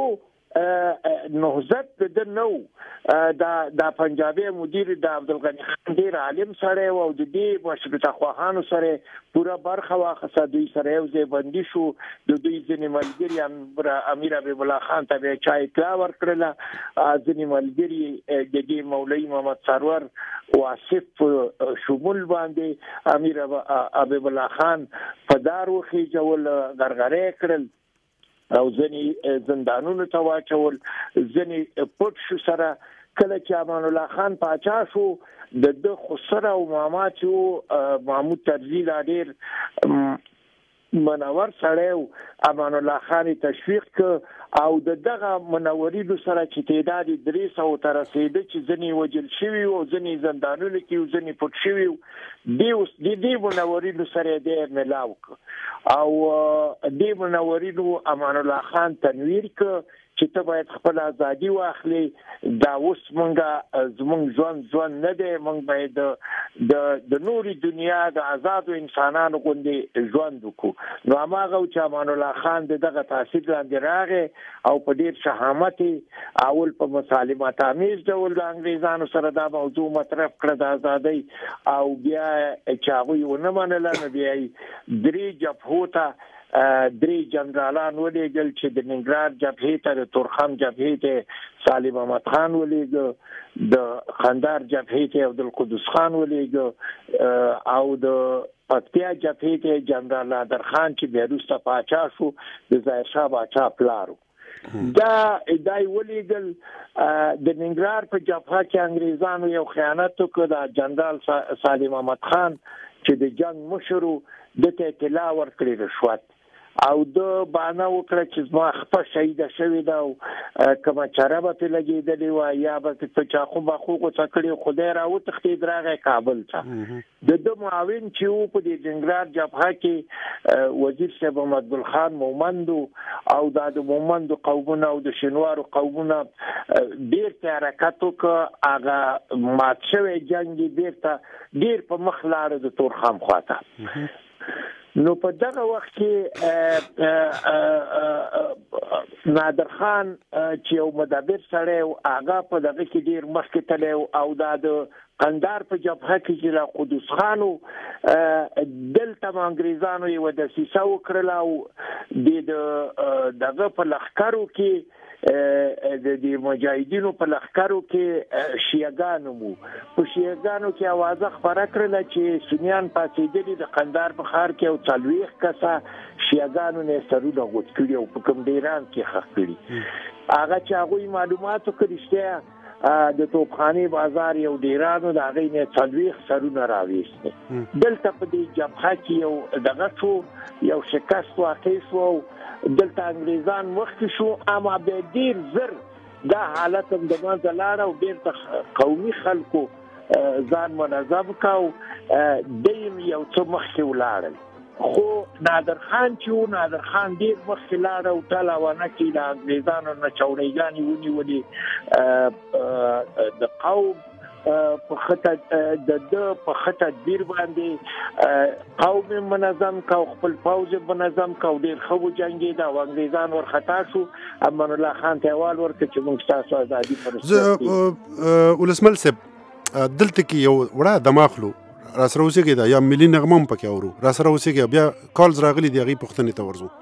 نهضت د نو دا پنجابی مدیر د عبدالغنی خان ډیر عالم سره او د دې مشروطه خواهانو سره پورا برخه واخصه دوی سره یو ځای بندي شو د دوی ځینې ملګري امیر حبیب الله خان ته چا اطلاع ورکړله ځینې ملګري د دې مولوی محمد سرور واصف شمول باندې امیر حبیب الله خان په دار وخیجول غرغره کړل او ځنی زندانونو ته واچول ځنی پټ شو سره کله چې امان الله خان پاچا شو د خسره او ماماتو محمود طرزي ډیر منور سره امان الله خان تشویق ک او دغه منورینو سره چې تعداد 300 تر رسیدي چې ځنی وجل شوی او ځنی زندانونو کې ځنی پټ شوی دی منورینو سره د ملاو او دی منورینو امان الله خان تنویر ک چې ته باید خپل ازادي واخلي دا اوس زمونږ ژوند نه دی مونږ باید د نوري دنیا د آزادو انسانانو غوندي ژوند وکړو نو هغه چې امان الله خان دغه تاثیر لاندې راغی او په ډیر شهامت اول په مسالمت آمیز ډول د انګریزانو سره دا موضوع مطرح کړ د ازادۍ او بیا چې هغه ونه منله نو بیا درې جبهو ته درې جنرالان ولېږل چې د ننګرهار جبهې ته د تورخم جبهې ته سالم احمد خان ولېږه د خندار جبهې ته عبدالقدوس خان ولېږه او د پکتیا جبهې ته جنرال نادر خان چې بیا وروسته پاچا شو د ظاهرشاه باچا پلارو دا ولېږل د ننګرهار په جبهه کې انګریزانو یو خیانت وکړ د جنرال سالم احمد خان چې د جنگ مشر د ته اطلاع ورکړي رشوت او د باندې وکړه چې ما خپل شهید شوی دا کما چرابه په لګیدلی و یا به په چاخو باخو څکړي خدای را وتختی درغه کابل ته د معاون چې په دې جنگرات جبهه کې وزیر صاحب محمد ګل خان مومند او د مومند قومونه او د شنوار قومونه ډیر حرکت وکړ هغه مات شوی جنگي ډیر په مخ لاړ د تورخم خواته نو په دغه وخت کې نادر خان چې یو مدبر سره هغه په دغه کې ډیر مخکې تللی او د قندار په جبهه کې چې لا قدوس خانو دلته انګریزانو یو د سیسا وکړل او دغه په لخرو کې د دې مجاهدینو په لخرو کې شیعاګانو مو په شیعاګانو کې आवाज خبره کړل چې سنیان پاتېدلي د قندار په ښار کې او څلويخ کسه شیعاګانو نه سرونه غوټ کړي او په کوم ډیران کې خښ کړي هغه چې هغه معلوماتو کړي د توپخانه بازار یو ډیرانو د هغه نه څلويخ سرونه راويست دلته په دې جبهه کې یو دغه شو یو شکست واقع شو دلته انګریزان مخکې شو اما به ډیر زر دا حالت هم د منځه لاړ او ډیر قومي خلکو ځان منظم کاو دیم یو څه مخکې ولاړل خو نادر خان ډیر مخکې لاړ او ټالاوانه کې د انګریزانو نه چوڼیګانې ونیولې د قوم په خطه په خطه تدبیر باندې قوم منظم کا خپل پوز منظم کا ډیر خو جنگي دا انګریزان ورخطا شو امان الله خان ته اول ورته چې موږ تاسو ازادي پر ولسمل سب دلته کې یو وړه دماغلو راسره اوسېږي دا یا ملي نغمه هم پکې اورو راسره اوسېږي بیا کالز راغلي دي هغې پوښتنې ته ورځو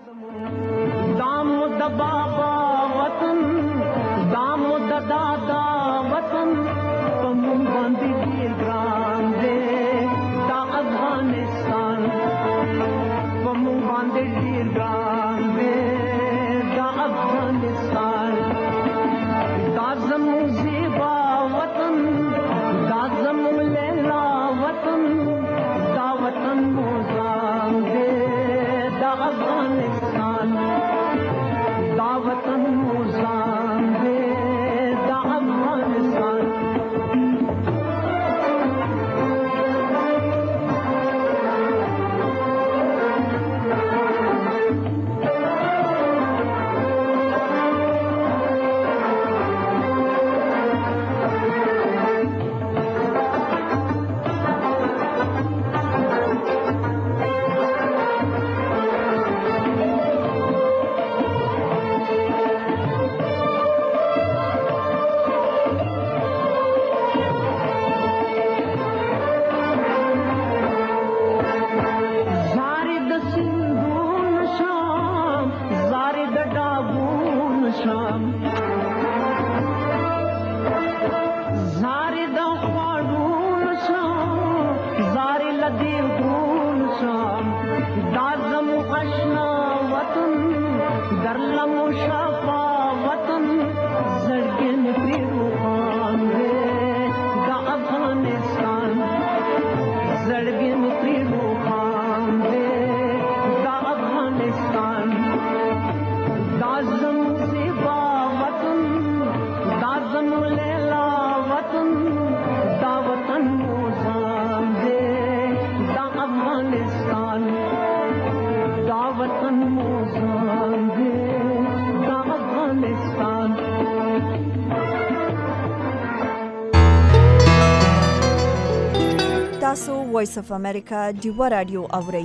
وایس اف امریکا ډیوه رادیو اورئ.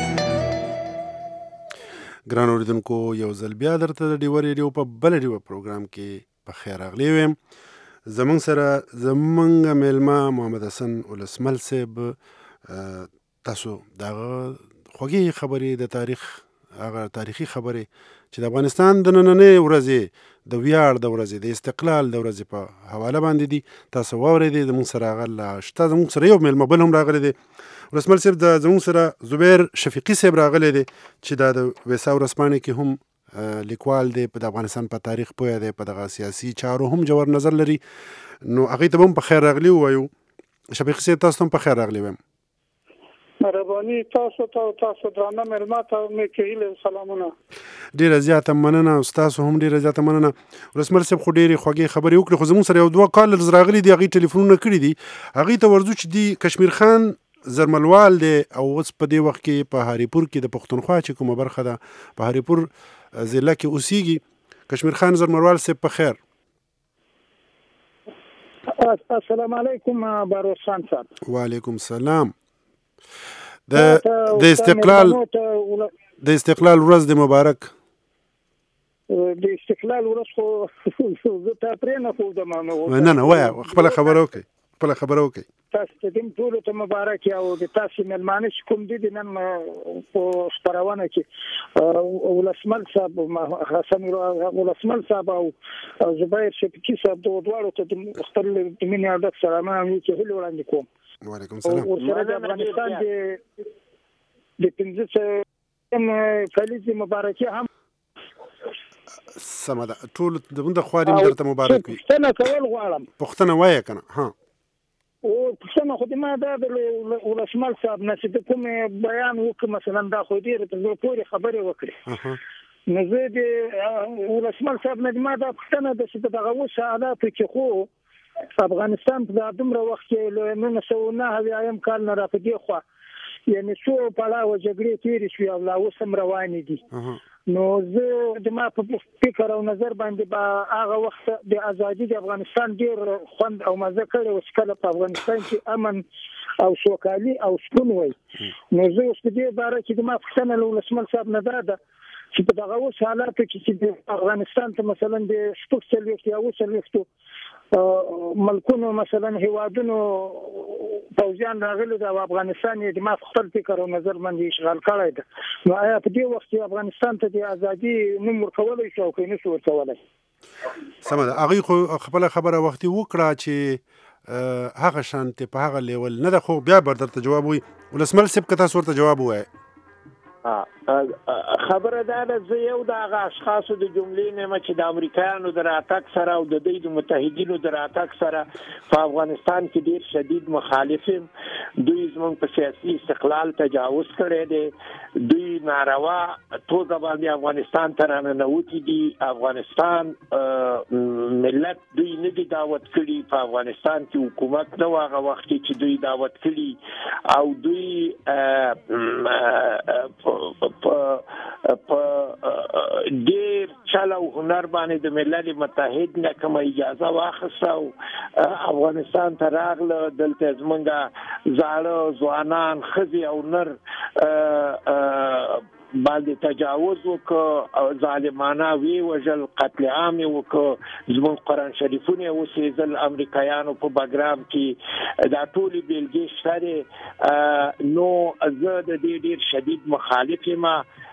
ګران اوریدونکو یو ځل بیا درته د ډیوه رادیو په بل ډیوه پروګرام کې په خیر راغلی ویم. زمونږ سره زمونږ میلمه محمد حسن ولسمل صاحب تاسو دغه خوږې خبرې د تاریخ هغه تاریخي خبرې چې د افغانستان د نننۍ ورځې د ویاړ د ورځې د استقلال د ورځې په حواله باندې دي تاسو واورېدې. زموږ سره هغه شته زموږ سره یو میلمه بل هم راغلی دی ولسمل صاحب. د زموږ سره زبیر شفیقي صاحب راغلی دی چې دا د ویسا ورځپاڼې کې هم لیکوال دی په د افغانستان په تاریخ پوهه دی په دغه سیاسي چارو هم جوړ نظر لري. نو هغې ته به هم په خیر راغلي ووایو. شفیقي صاحب تاسو هم په خیر راغلی وایم. مهرباني تاسو ته درانه مېلمه ته مې کهیله سلامونه. ډیره زیاته مننه تاسو هم ډیره زیاته مننه. ولسمل صاحب خو ډیرې خوږې خبرې وکړې خو زموږ سره یو دوه کالرز راغلي دي هغوی ټلیفونونه کړي دي. هغوی ته ورځو چې دی کشمیر خان زرملوال دی او اوس په دې وخت کې په هاریپور کې د پښتونخوا چې کومه برخه ده په هاریپور ضلع کې اوسیږي. کشمیر خان زرملوال صاحب په خیر. السلام علیکم باروس خان صاحب. وعلیکم السلام. د استقلال ورځ د مبارک. د استقلال ورځ خو زه ته پرې نه ښودم. نه وایه خپله خبره وکړئ. تاسو ته دې ټولو ته مبارک او د تاسو مېلمانه چې کوم دي نن په خپرونه کې ولسمل صاحب حسن ولسمل صاحب او زبیر شفیقي صاحب دواړو ته د خپل مینې او د سلامونه چې هیله وړاندې کوم. وعلیکم السلام. ورسره د افغانستان د 15 کلیزې مبارکي هم سمه ده. ټول د خواریم درته مبارک وي. پوښتنه کول غواړم. پوښتنه وایه که نه؟ او پوښتنه خو د ما دا د ولسمل صاحب نه چې د کوم بیان وکړي مثلا دا خو ډېرې په زړه پورې خبرې وکړي نو زه د ولسمل صاحب نه ما دا پوښتنه ده چې په دغه اوس حالاتو کې خو افغانستان په دومره وخت کې له 1909 کال نه راپدې خوا یعنی څو پړاوه جګړې تېرې شوې او لا اوس هم روانې دي. نو زه د ما په فکر او نظر باندې با هغه وخت د ازادي د افغانستان ډیر خوند او مزه کړی او چې کله په افغانستان کې امن او سوکالي او سکون وي نو زه اوس په دې باره کې د ما پوښتنه له ولسمل صاحب نه ده چې په دغه اوس حالاتو کې چې د افغانستان ته مثلا د شپږ څلوېښت یا اووه څلوېښتو ملکونو مثلا هیوادونو پوځیان راغلي دي او افغانستان یې د ما خپل فکر او نظر باندې اشغال کړی ده نو آیا په دې وخت کې افغانستان ته د ازادي نوم ورکولی شو او که یې نشو ورکولی سمه ده هغوی خو خپله خبره وختي وکړه چې هغه شانتې په هغه لیول نه ده خو بیا به درته جواب وي ولسمل صاحب که تاسو ورته جواب ووایئ خبره ده زه یو د هغه اشخاصو د جملې نه یم چې د امریکایانو د راتګ سره او د دوی د متحدینو د راتګ سره په افغانستان کې ډیر شدید مخالف یم دوی زموږ په سیاسي استقلال تجاوز کړی دی دوی ناروا توګه باندې افغانستان ته راننوتي دي افغانستان ملت دوی نه دي دعوت کړي په افغانستان کې حکومت نه و هغه وخت چې دوی دعوت کړي او دوی په ډیر چل او هنر باندې د ملل متحد نه کوم اجازه واخیسته او افغانستان ته راغله دلته زمونږ زاړه ځوانان ښځې او نر باندې تجاوز وکړه ظالمانه وی وژل قتل عام وکړه زموږ قرآن شریفونه وسېزل امریکایانو په بګرام کې دا ټولې بیلګې شته نو زه د دې ډېر شدید مخالف یم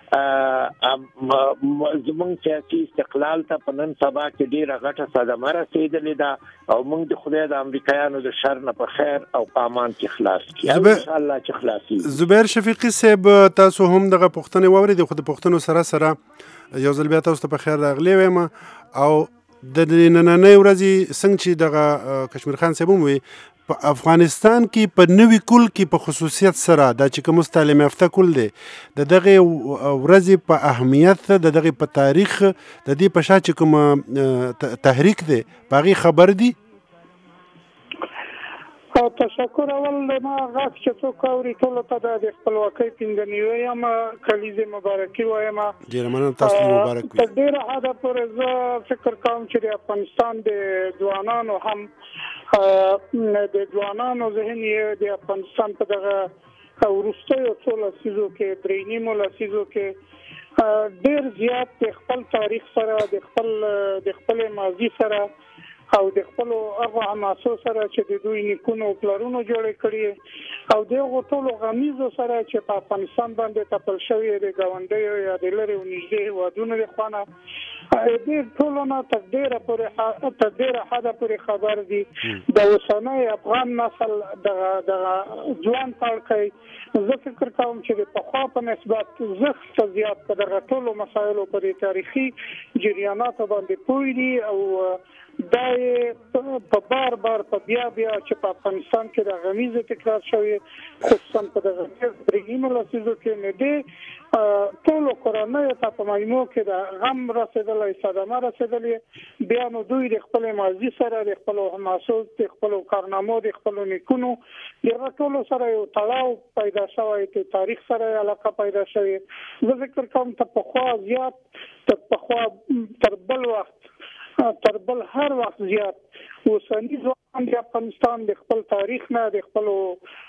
زموږ سیاسي استقلال ته په نن سبا کې ډېره غټه صدمه رسېدلې ده او موږ د خدای د امریکایانو د شر نه په خیر او په امان کې خلاص کړو انشاءالله چې خلاصي زبیر شفیقي صاحب تاسو هم دغه پوښتنې واورېدې خو د پوښتنو سره یو ځل بیا تاسو ته په خیر راغلی وایم او د نننۍ ورځې څنګه چې دغه کشمیر خان صاحب هم وي په افغانستان کې په نوي کل کې په خصوصیت سره دا چې کوم تعلیم یافته کل دی د دغه ورځې په اهمیت د دغه په تاریخ د دې په شا چې کوم تحریک دی په هغې خبر دي تشکر اول ما غاښ چې څوک اوري ټولو ته د خپلواکۍ پنځمې وایم کلیزې مبارکي وایم ډېره مننه تاسو ته مبارک وي تر ډېره حده پورې زه فکر کوم چې د افغانستان د ځوانانو هم د ځوانانو ذهن یې د افغانستان په دغه وروستیو څو لسیزو کې درې نیمو لسیزو کې ډېر زیات د خپل تاریخ سره د خپل ماضي سره او د خپل هغه عناصر سره چې د دوی نیکونو پلرونو جوړ کړي او دغه ټولو غمیزو سره چې په افغانستان باندې تپل شوی د ګاونډیو یا د لرې او نږدې هېوادونو د خوا نه دې ټولو نه تر ډېره حده پورې خبر دي د اوسنی افغان نسل دغه ځوان پاړکی زه فکر کوم چې د پخوا په نسبت زښت زیات په دغه ټولو مسایلو پورې تاریخي جریاناتو باندې پوه دي او دا په بار په بیا چې په افغانستان کې د غمیزه تکرار شوی خصوصا په دغه درېیمو لسیزو کې نه دی ټولو کورنیو ته په مجموع کې د غم رسېدلی صدمه رسېدلې بیا نو دوی د خپل ماضي سره د خپلو حماسو د خپلو کارنامو د خپلو نیکونو دغه ټولو سره یو تړاو پیدا شوی د تاریخ سره علاقه پیدا شوی زه فکر کوم ته پخوا زیات تر بل وخت تر بل هر وخت زیات اوسني ځوانان د افغانستان د خپل تاریخ نه د خپلو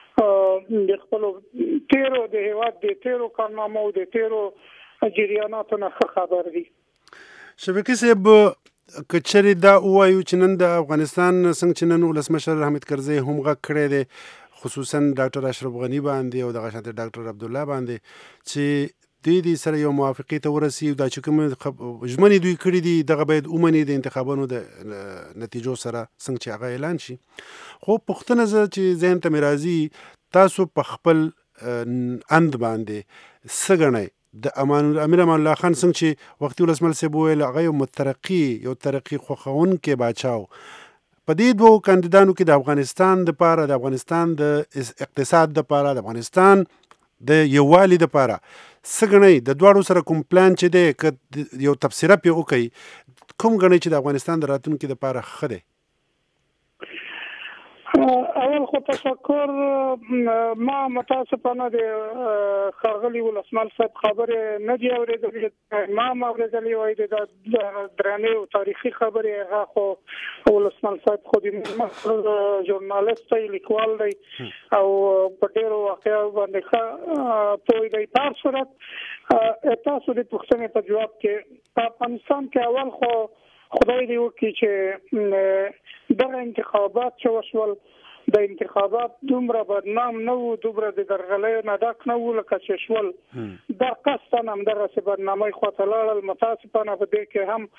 تیرو د هېواد د تیرو کارنامو د تیرو جریاناتو نه ښه خبر دي شفیقي صاحب که چېرې دا ووایو چې نن د افغانستان څنګه چې نن ولسمشر حامد کرزی هم غږ کړی دی خصوصا ډاکټر اشرف غني باندې او دغه شانته ډاکټر عبدالله باندې چې دوی سره یو موافقې ته ورسي دا چې کوم ژمنې دوی کړي دي دغه باید ومني د انتخابونو د نتیجو سره څنګه چې هغه اعلان شي خو پوښتنه زه چې ذهن ته مې راځي تاسو په خپل اند باندې څه ګڼئ د امیر امان الله خان څنګه چې وختي ولسمل صاحب وویل هغه یو ترقي خوښونکی باچا و په دې دوو کاندیدانو کې د افغانستان دپاره د افغانستان د اقتصاد دپاره د افغانستان د یووالي دپاره څه ګڼئ د دواړو سره کوم پلان چې دی که یو تبصره پرې وکړئ کوم ګڼئ چې د افغانستان د راتلونکي دپاره ښه دی اول خو تشکر. ما متاسفانه د ښاغلي ولسمل صاحب خبرې نه دي اورېدلې، ما اورېدلې وای د درنې او تاریخي خبرې. هغه خو ولسمل صاحب خو د ژورنالیست دی، لیکوال دی او په ډېرو واقعو باندې ښه پوه دی. په هر صورت تاسو د پوښتنې په جواب کې په افغانستان کې اول خو خدای دې وکړي چې دغه انتخابات چې وشول د انتخابات دومره بدنام نه وو، دومره د درغلیو نه ډک نه وو لکه چې شول. دا قصداً همدغسې بدنامۍ خواته لاړل. متاسفانه په دې کې هم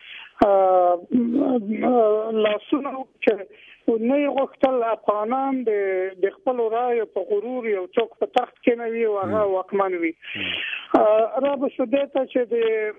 لاسونه چې نه یې غوښتل افغانان د خپلو رایو په غرور یو څوک په تخت کېنوي او هغه واکمن وي. را به شو دې ته چې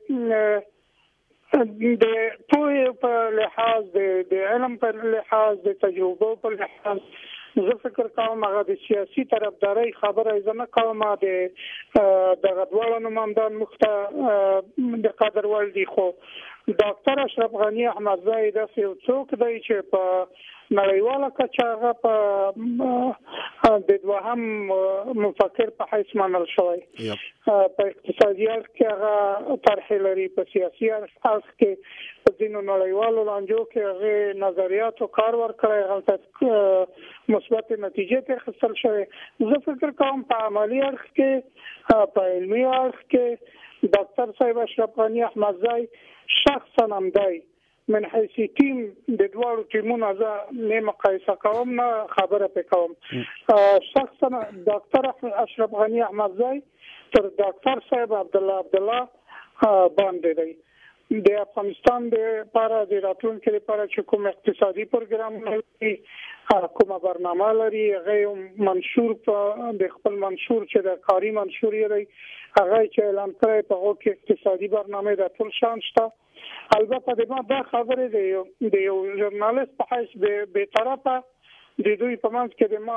د پوهې په لحاظ، د علم په لحاظ، د تجربو په لحاظ زه فکر کوم هغه د سیاسي طرفدارۍ خبره زه نه کوم. دغه دواړه نوماندان موږ ته د قدر وړ دي، خو ډاکټر اشرف غني احمدزی داسې یو څوک دی چې په نړیواله کچه هغه په د دوهم مفکر په حیث منل شوی. په اقتصادي اړخ کې هغه طرحې لري، په سیاسي اړخ کې په ځینو نړیوالو لانجو کې هغه نظریاتو کار ورکړی، هلته مثبت نتیجې ته اخیستل شوی. زه فکر کوم په عملي اړخ کې، په علمي اړخ کې ډاکټر صاحب اشرف غني احمدزی شخصا هم دی من حیث ټیم د دواړو ټیمونو زه نه مقایسه کوم، نه خبره پې کوم. شخصا ډاکټر اشرف غني احمدزی تر ډاکټر صاحب عبدالله باندې دی. د افغانستان لپاره د راتلونکي لپاره چې کوم اقتصادي پروګرام لري، کومه برنامه لري، هغه منشور د خپل منشور چې د کاري منشور یې دی هغه چې اعلان کړی، په هغه کې اقتصادي برنامه د ټول شان شته. البته د ما دا خبرې د یو ژورنالیست په حیث بې طرفه د دوی په منځ کې د ما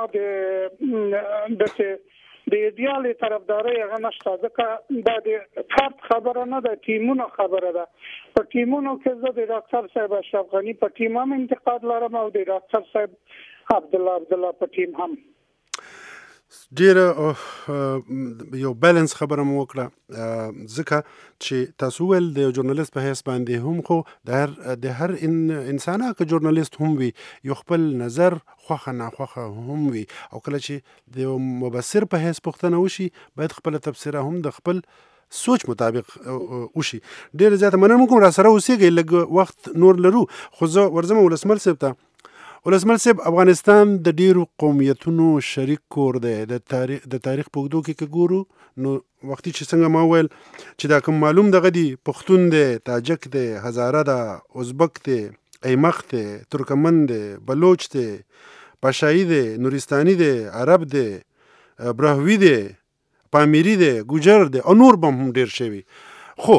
د ایډیالي طرفدارۍ هغه نشته، ځکه دا د فرد خبره نه ده، ټیمونو خبره ده. په ټیمونو کې زه د ډاکټر صاحب اشرف غني په ټیم هم انتقاد لرم او د ډاکټر صاحب عبدالله په ټیم هم. ډیره یو بیلنس خبره مو وکړه، ځکه چې تاسو ول د ژورنالیست په حیث باندې هم خو د هر انسان که ژورنالیست هم وي یو خپل نظر خوخه ناخوخه هم وي، او کله چې د مبصر په حیث پوښتنه وشي باید خپل تفسیر هم د خپل سوچ مطابق وشي. ډیره زیاته مننه کوم را سره اوسېږئ، لږ وخت نور لرو خو زه ورځم ولسمل صاحب ته. ولسمل صاحب، افغانستان د ډیرو قومیتونو شریک کور دی. د تاریخ په اوږدو کې ګورو نو وختي چې څنګه ما ویل چې دا کوم معلوم دغه دی، پښتون دی، تاجک دی، هزاره ده، ازبک دی، ایمخ دی، ترکمن دی، بلوچ دی، پاشایی دی، نورستانی دی، عرب دی، براهوی دی، پامیری دی، ګوجر دی او نور به هم ډیر شوي. خو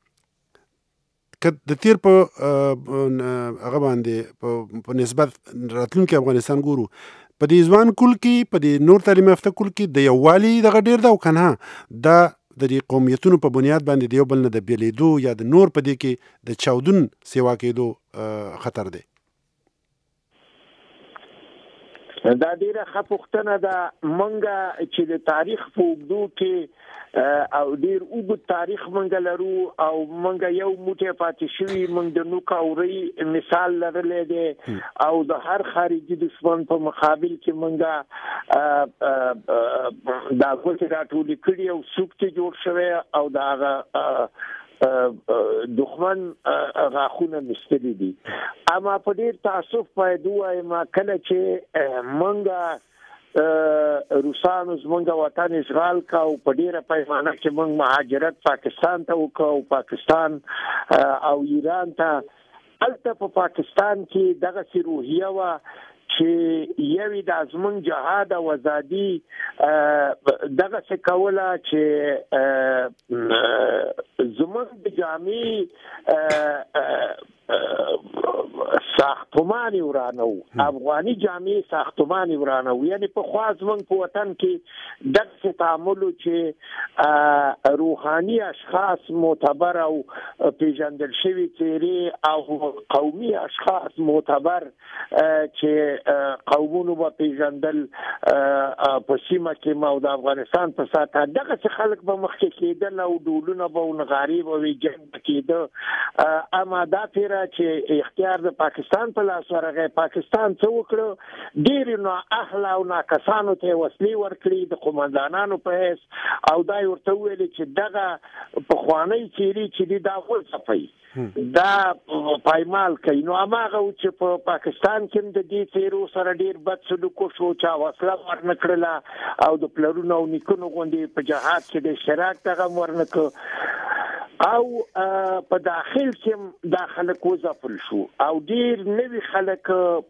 د تیر په هغه باندې په نسبت راتلونکي افغانستان ګورو، په دې ځوان کل کې، په دې نور تعلیم یافته کل کې د یووالي دغه ډیر ده، او که نه دا د دې قومیتونو په بنیاد باندې د یو بل نه د بېلېدو یا د نور په دې کې د چاودون سیوا کېدو خطر دی؟ دا ډیره ښه پوښتنه ده. مونږه چې د تاریخ په اوږدو کې او ډیر اوږد تاریخ مونږ لرو او مونږ یو موټی پاتې شوي، مونږ د نوک اورۍ مثال لرلی دی او د هر خارجي دشمن په مقابل کې مونږ دا ګوتې راټولې کړي او سوکتې جوړ شوی او د هغه دښمن غاښونه مستلي دي. اما په ډیر تاسف باید ووایم کله چې مونږ روسانو زمونږ وطن اشغال کا او په ډیره پیمانه کې مونږ مهاجرت پاکستان ته وکړو او پاکستان او ایران ته. هلته په پاکستان کې دغسې روحیه وه چې یوې د زمونږ جهاد او ازادي دغسې کوله چې زمونږ د جامع ساختمان ورانو افغاني جامع ساختمان ورانو یعنی په خواز من په وطن کې دغه تعامل چې روحاني اشخاص معتبر او پیژندل شوی چیرې او قومي اشخاص معتبر چې قومونو په پیژندل په سیمه کې مو د افغانستان په ساته دغه خلک به مخکې کېدل او ډولونه به نغاري به جنگ کېده اما دا پیرا چې اختیار د پاکستان په لاس ورغی پاکستان څه وکړو ډېر نو اهل او ناکسانو ته وسلې ورکړي د قومندانانو په هیڅ او دا ورته ویل چې دغه په خوانی چیرې چې دا ولصفي دا پایمال کوي نو هغه چې په پاکستان کې د دې تیرو سره ډیر بد سلوک شو چا وسله ورنکړه او د پلرونو او نیکونو غوندي په جهاد کې د اشتراک دغه ورنکړه او په داخل کې داخله کوزفل شو او ډیر نوی خلک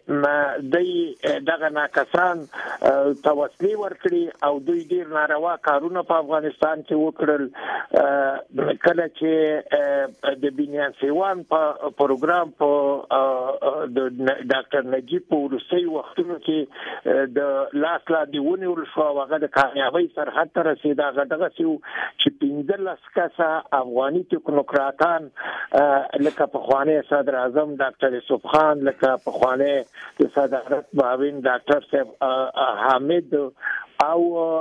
دغه ناکسان توسلی ورکړي او دوی ډیر ناروا کارونه په افغانستان کې وکړل کله چې د بنیان سیوان په پروګرام په د ډاکټر نجیب په ورسي وختونو کې د لاس لا دیونه ورشو هغه د کامیابی سرحد ته رسیدا غټغه چې 15 کسه افغاني تکنوکراتان لکه په خوانه صدر اعظم ډاکټر یوسف خان لکه په خوانه د صدارت معاون ډاکټر صاحب حامد او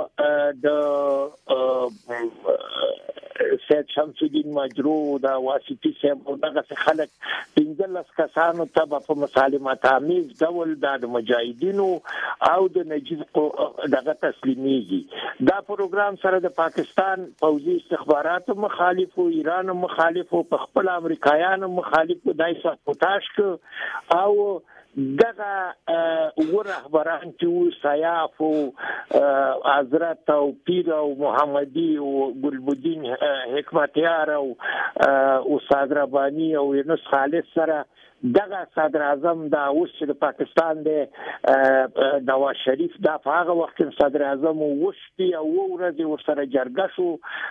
د سید شمس الدین مجرو دا واسطي صاحب دغه خلک 15 کسانو ته په مسالمت آمیز ډول د مجاهدینو او د نجیب دغه تسلیميږي دا پروګرام سره د پاکستان پوځي استخباراتو مخالفو ایران مخالفو په خپل امریکایانو مخالفو دای سپوتاش او دغه ورهبران چې سیاف او حضرت او پیر او محمدي او ګلبدین حکمتیار او استاد ربانی او یونس خالد سره دغه صدر اعظم دا اوس د پاکستان د نواز شریف دا هغه وخت صدر اعظم وشتي او ورځ ورسره جرګه شو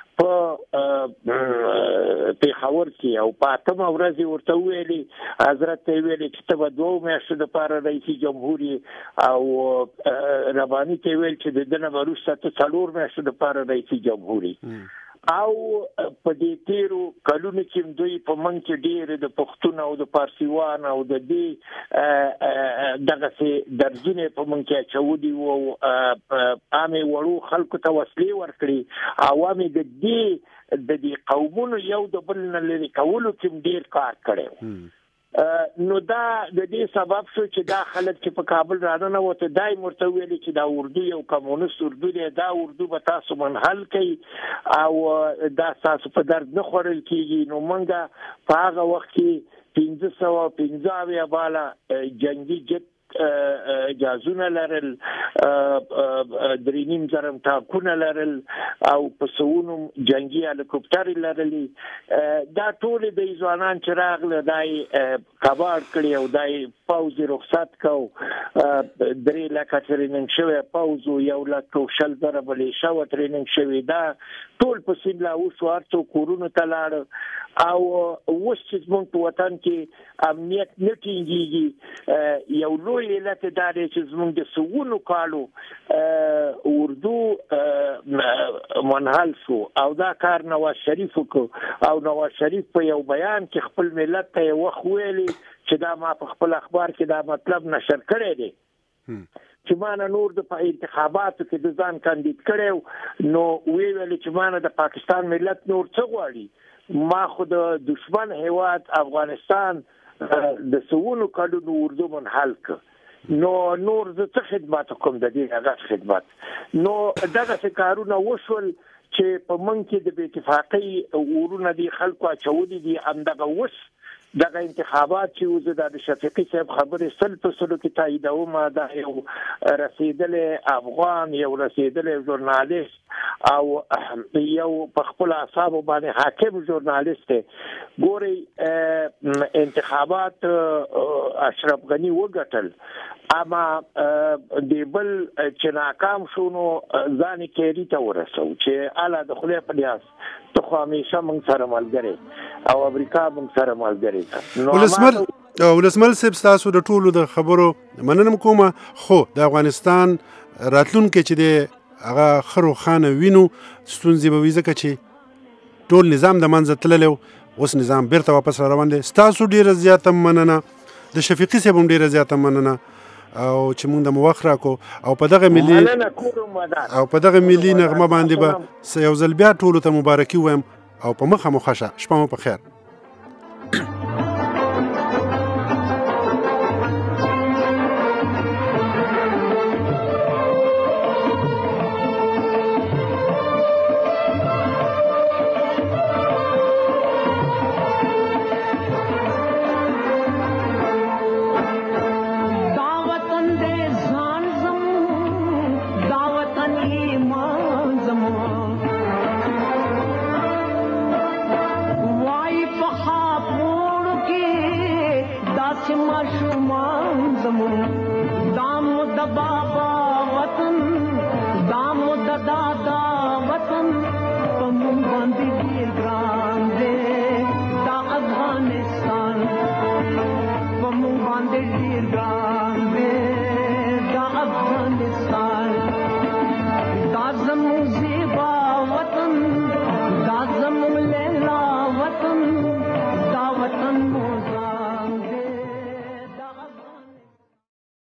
په پیښور کې او په اتمه ورځ ورته ویلي حضرت ویلي چې ته دوه میاشتې لپاره رئیس جمهوریت او ربانی ته ویل چې د دنه وروسته ته 4 میاشتې لپاره رئیس جمهوریت او په دې تیرو کلونو کې دوی په من کې ډېر د پښتون او د پارسیوان او د دې دغه سي درځنه په من کې چودي وو عامه وړو خلکو ته وسلې ورکړي عوامي د دې قومونو یو د بل نه لري کولو کې ډېر کار کړي نو دا د دې سبب شو چې دا خلک چې په کابل رانه وته دای مرته ویلي چې دا اردو یو کمونست اردو دی دا اردو به تاسو منحل کړي او دا تاسو په درد نه خورل کیږي نو مونږه په هغه وخت کې 1515 بالا جنگي جت جازونه لرل درینیم زرم تاکونه لرل او پسونو جنگي هلیکوپټر لرلی دا ټول د ځوانان چې راغله دای کباړ کړی او دای پوز رخصت کو 3 لک تریننګ شوی پوز یو لک شل ضرب لې شو تریننګ شوی دا ټول په سیمه او شوارتو کورونو ته لاړ او وښت مونږ په وطن کې امنیت نه ټینګيږي یو لوی علت دا دی چې زموږ د سوونو کالو اردو منحل شو او دا کار نواز شریف کو او نواز شریف په یو بیان کې خپل ملت ته وخویلی چې دا ما په خپل اخبار کې دا مطلب نشر کړی دی چې مانه نور د انتخاباتو کې د ځان کاندید کړو نو ویل چې مانه د پاکستان ملت نور څه غواړي ما خو د دشمن هیواد افغانستان د سوونو کډو اردو منحل ک نو نور څه خدمات کوم د دې هغه خدمات نو دغه کارونه وشول چې په من کې د اتفاقی ورونه دي خلکو اچولي دي اندغه وس دغه انتخابات چې وزه د شفیقي صاحب خبره 100% کې تاییدو ما دا یو رسیدل افغان یو رسیدل ژورنالیست او یو په خپل اعصاب باندې حاکم ژورنالیست ګوري انتخابات اشرف غنی وګټل اما دی بل چې ناکام شونو ځان کېری ته ورسو چې اعلی د خله په لیاس ته خو همیشه موږ سره ملګری او امریکا موږ سره ملګری ولسمل صاحب ستاسو د ټولو د خبرو مننه کومه، خو د افغانستان راتلونکی چې دی هغه ښه روښانه وینو. ستونزې به وي ځکه چې ټول نظام د منځه تللی و، اوس نظام بیرته واپس را روان دی. ستاسو ډېره زیاته مننه، د شفیقي صاحب هم ډېره زیاته مننه او چې موږ د مو وخت راکو او په دغه ملي نغمه باندې به یو ځل بیا ټولو ته مبارکي وایم او په مخه مو ښه شه. شپه مو په خیر. دام دبا